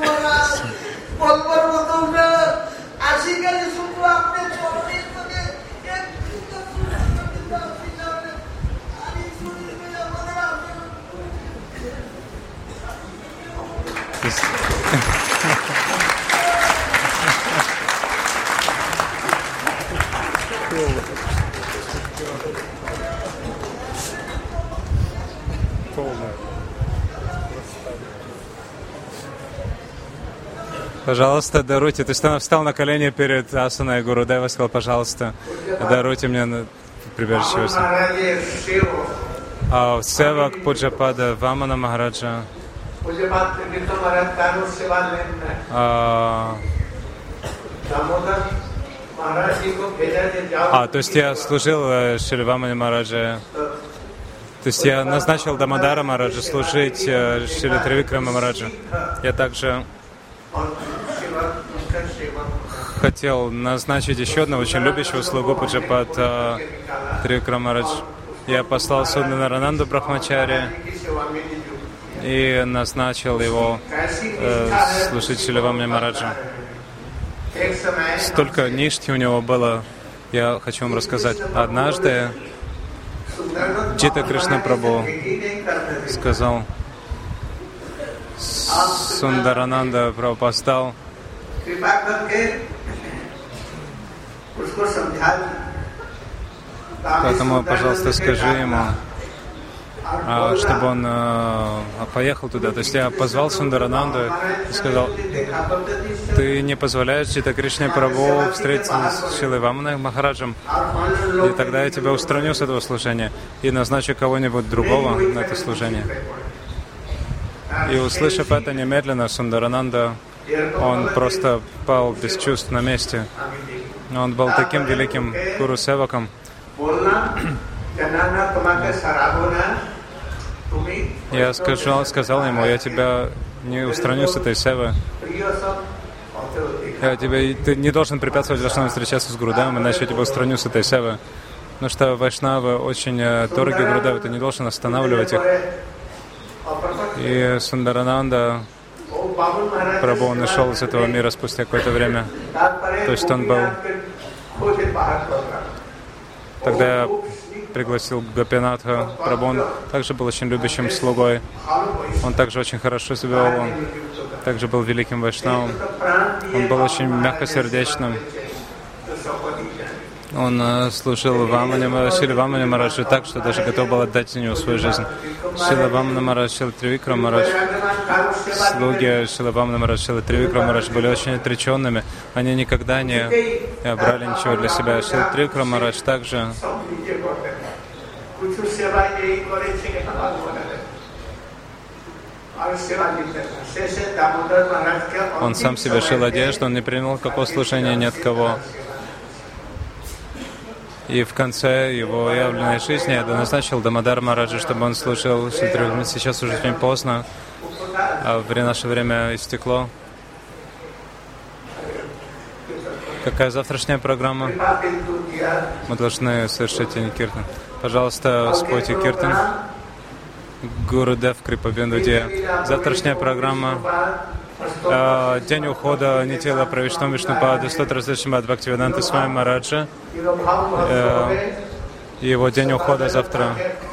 Пожалуйста, даруйте. То есть он встал на колени перед асаной Гурудева и сказал, пожалуйста, даруйте мне прибежище. А севак Пуджапада Вамана Махараджа. То есть я служил Шри Вамане Махараджа. То есть я назначил Дамодара Махараджа служить Шри Тривикрама Махараджа. Я также хотел назначить еще одного очень любящего слугу Пуджапад Тривикрама Махарадж. Я послал Сундарананду Брахмачари и назначил его служить Шри Вамане Махараджа. Столько ништи у него было, я хочу вам рассказать. Однажды Джита Кришна Прабху сказал, Сундарананда Прабхупад стал, поэтому, пожалуйста, скажи ему, чтобы он поехал туда. То есть я позвал Сундарананду и сказал, ты не позволяешь Джита Кришне Прабху встретиться с Шрилой Ваманой Махараджем, и тогда я тебя устраню с этого служения и назначу кого-нибудь другого на это служение. И услышав это немедленно, Сундарананда, он просто пал без чувств на месте. Он был таким великим гуру-севаком. Я сказал ему, я тебя не устраню с этой севы. Ты не должен препятствовать Вайшнавам встречаться с Гурудевом, иначе я тебя устраню с этой севы. Потому что Вайшнавы очень дороги Гурудеву, ты не должен останавливать их. И Сундарананда Прабху нашел из этого мира спустя какое-то время. То есть он был... Тогда я пригласил Гопинатха Прабху, он также был очень любящим слугой. Он также очень хорошо себя вел, он также был великим вайшнавом. Он был очень мягкосердечным. Он служил Шри Вамане Махараджу так, что даже готов был отдать за него свою жизнь. Шрила Вамана Махарадж, Шрила Тривикрама Махарадж, слуги Шрила Вамана Махарадж, Шрила Тривикрама Махарадж были очень отреченными. Они никогда не брали ничего для себя. Шрила Тривикрама Махарадж также он сам себе шил одежду, он не принял никакого служения ни от кого. И в конце его явленной жизни я назначил Дамодар Махараджа, чтобы он служил Шри Тривикраме. Сейчас уже очень поздно, а наше время истекло. Какая завтрашняя программа? Мы должны совершить киртан. Пожалуйста, спойте киртан. Гурудев Крипабиндудия. Завтрашняя программа. День ухода Нитила Правишном Вишнупада, 100 различных от Бхактивиданты Свами Махараджа. Его день ухода завтра.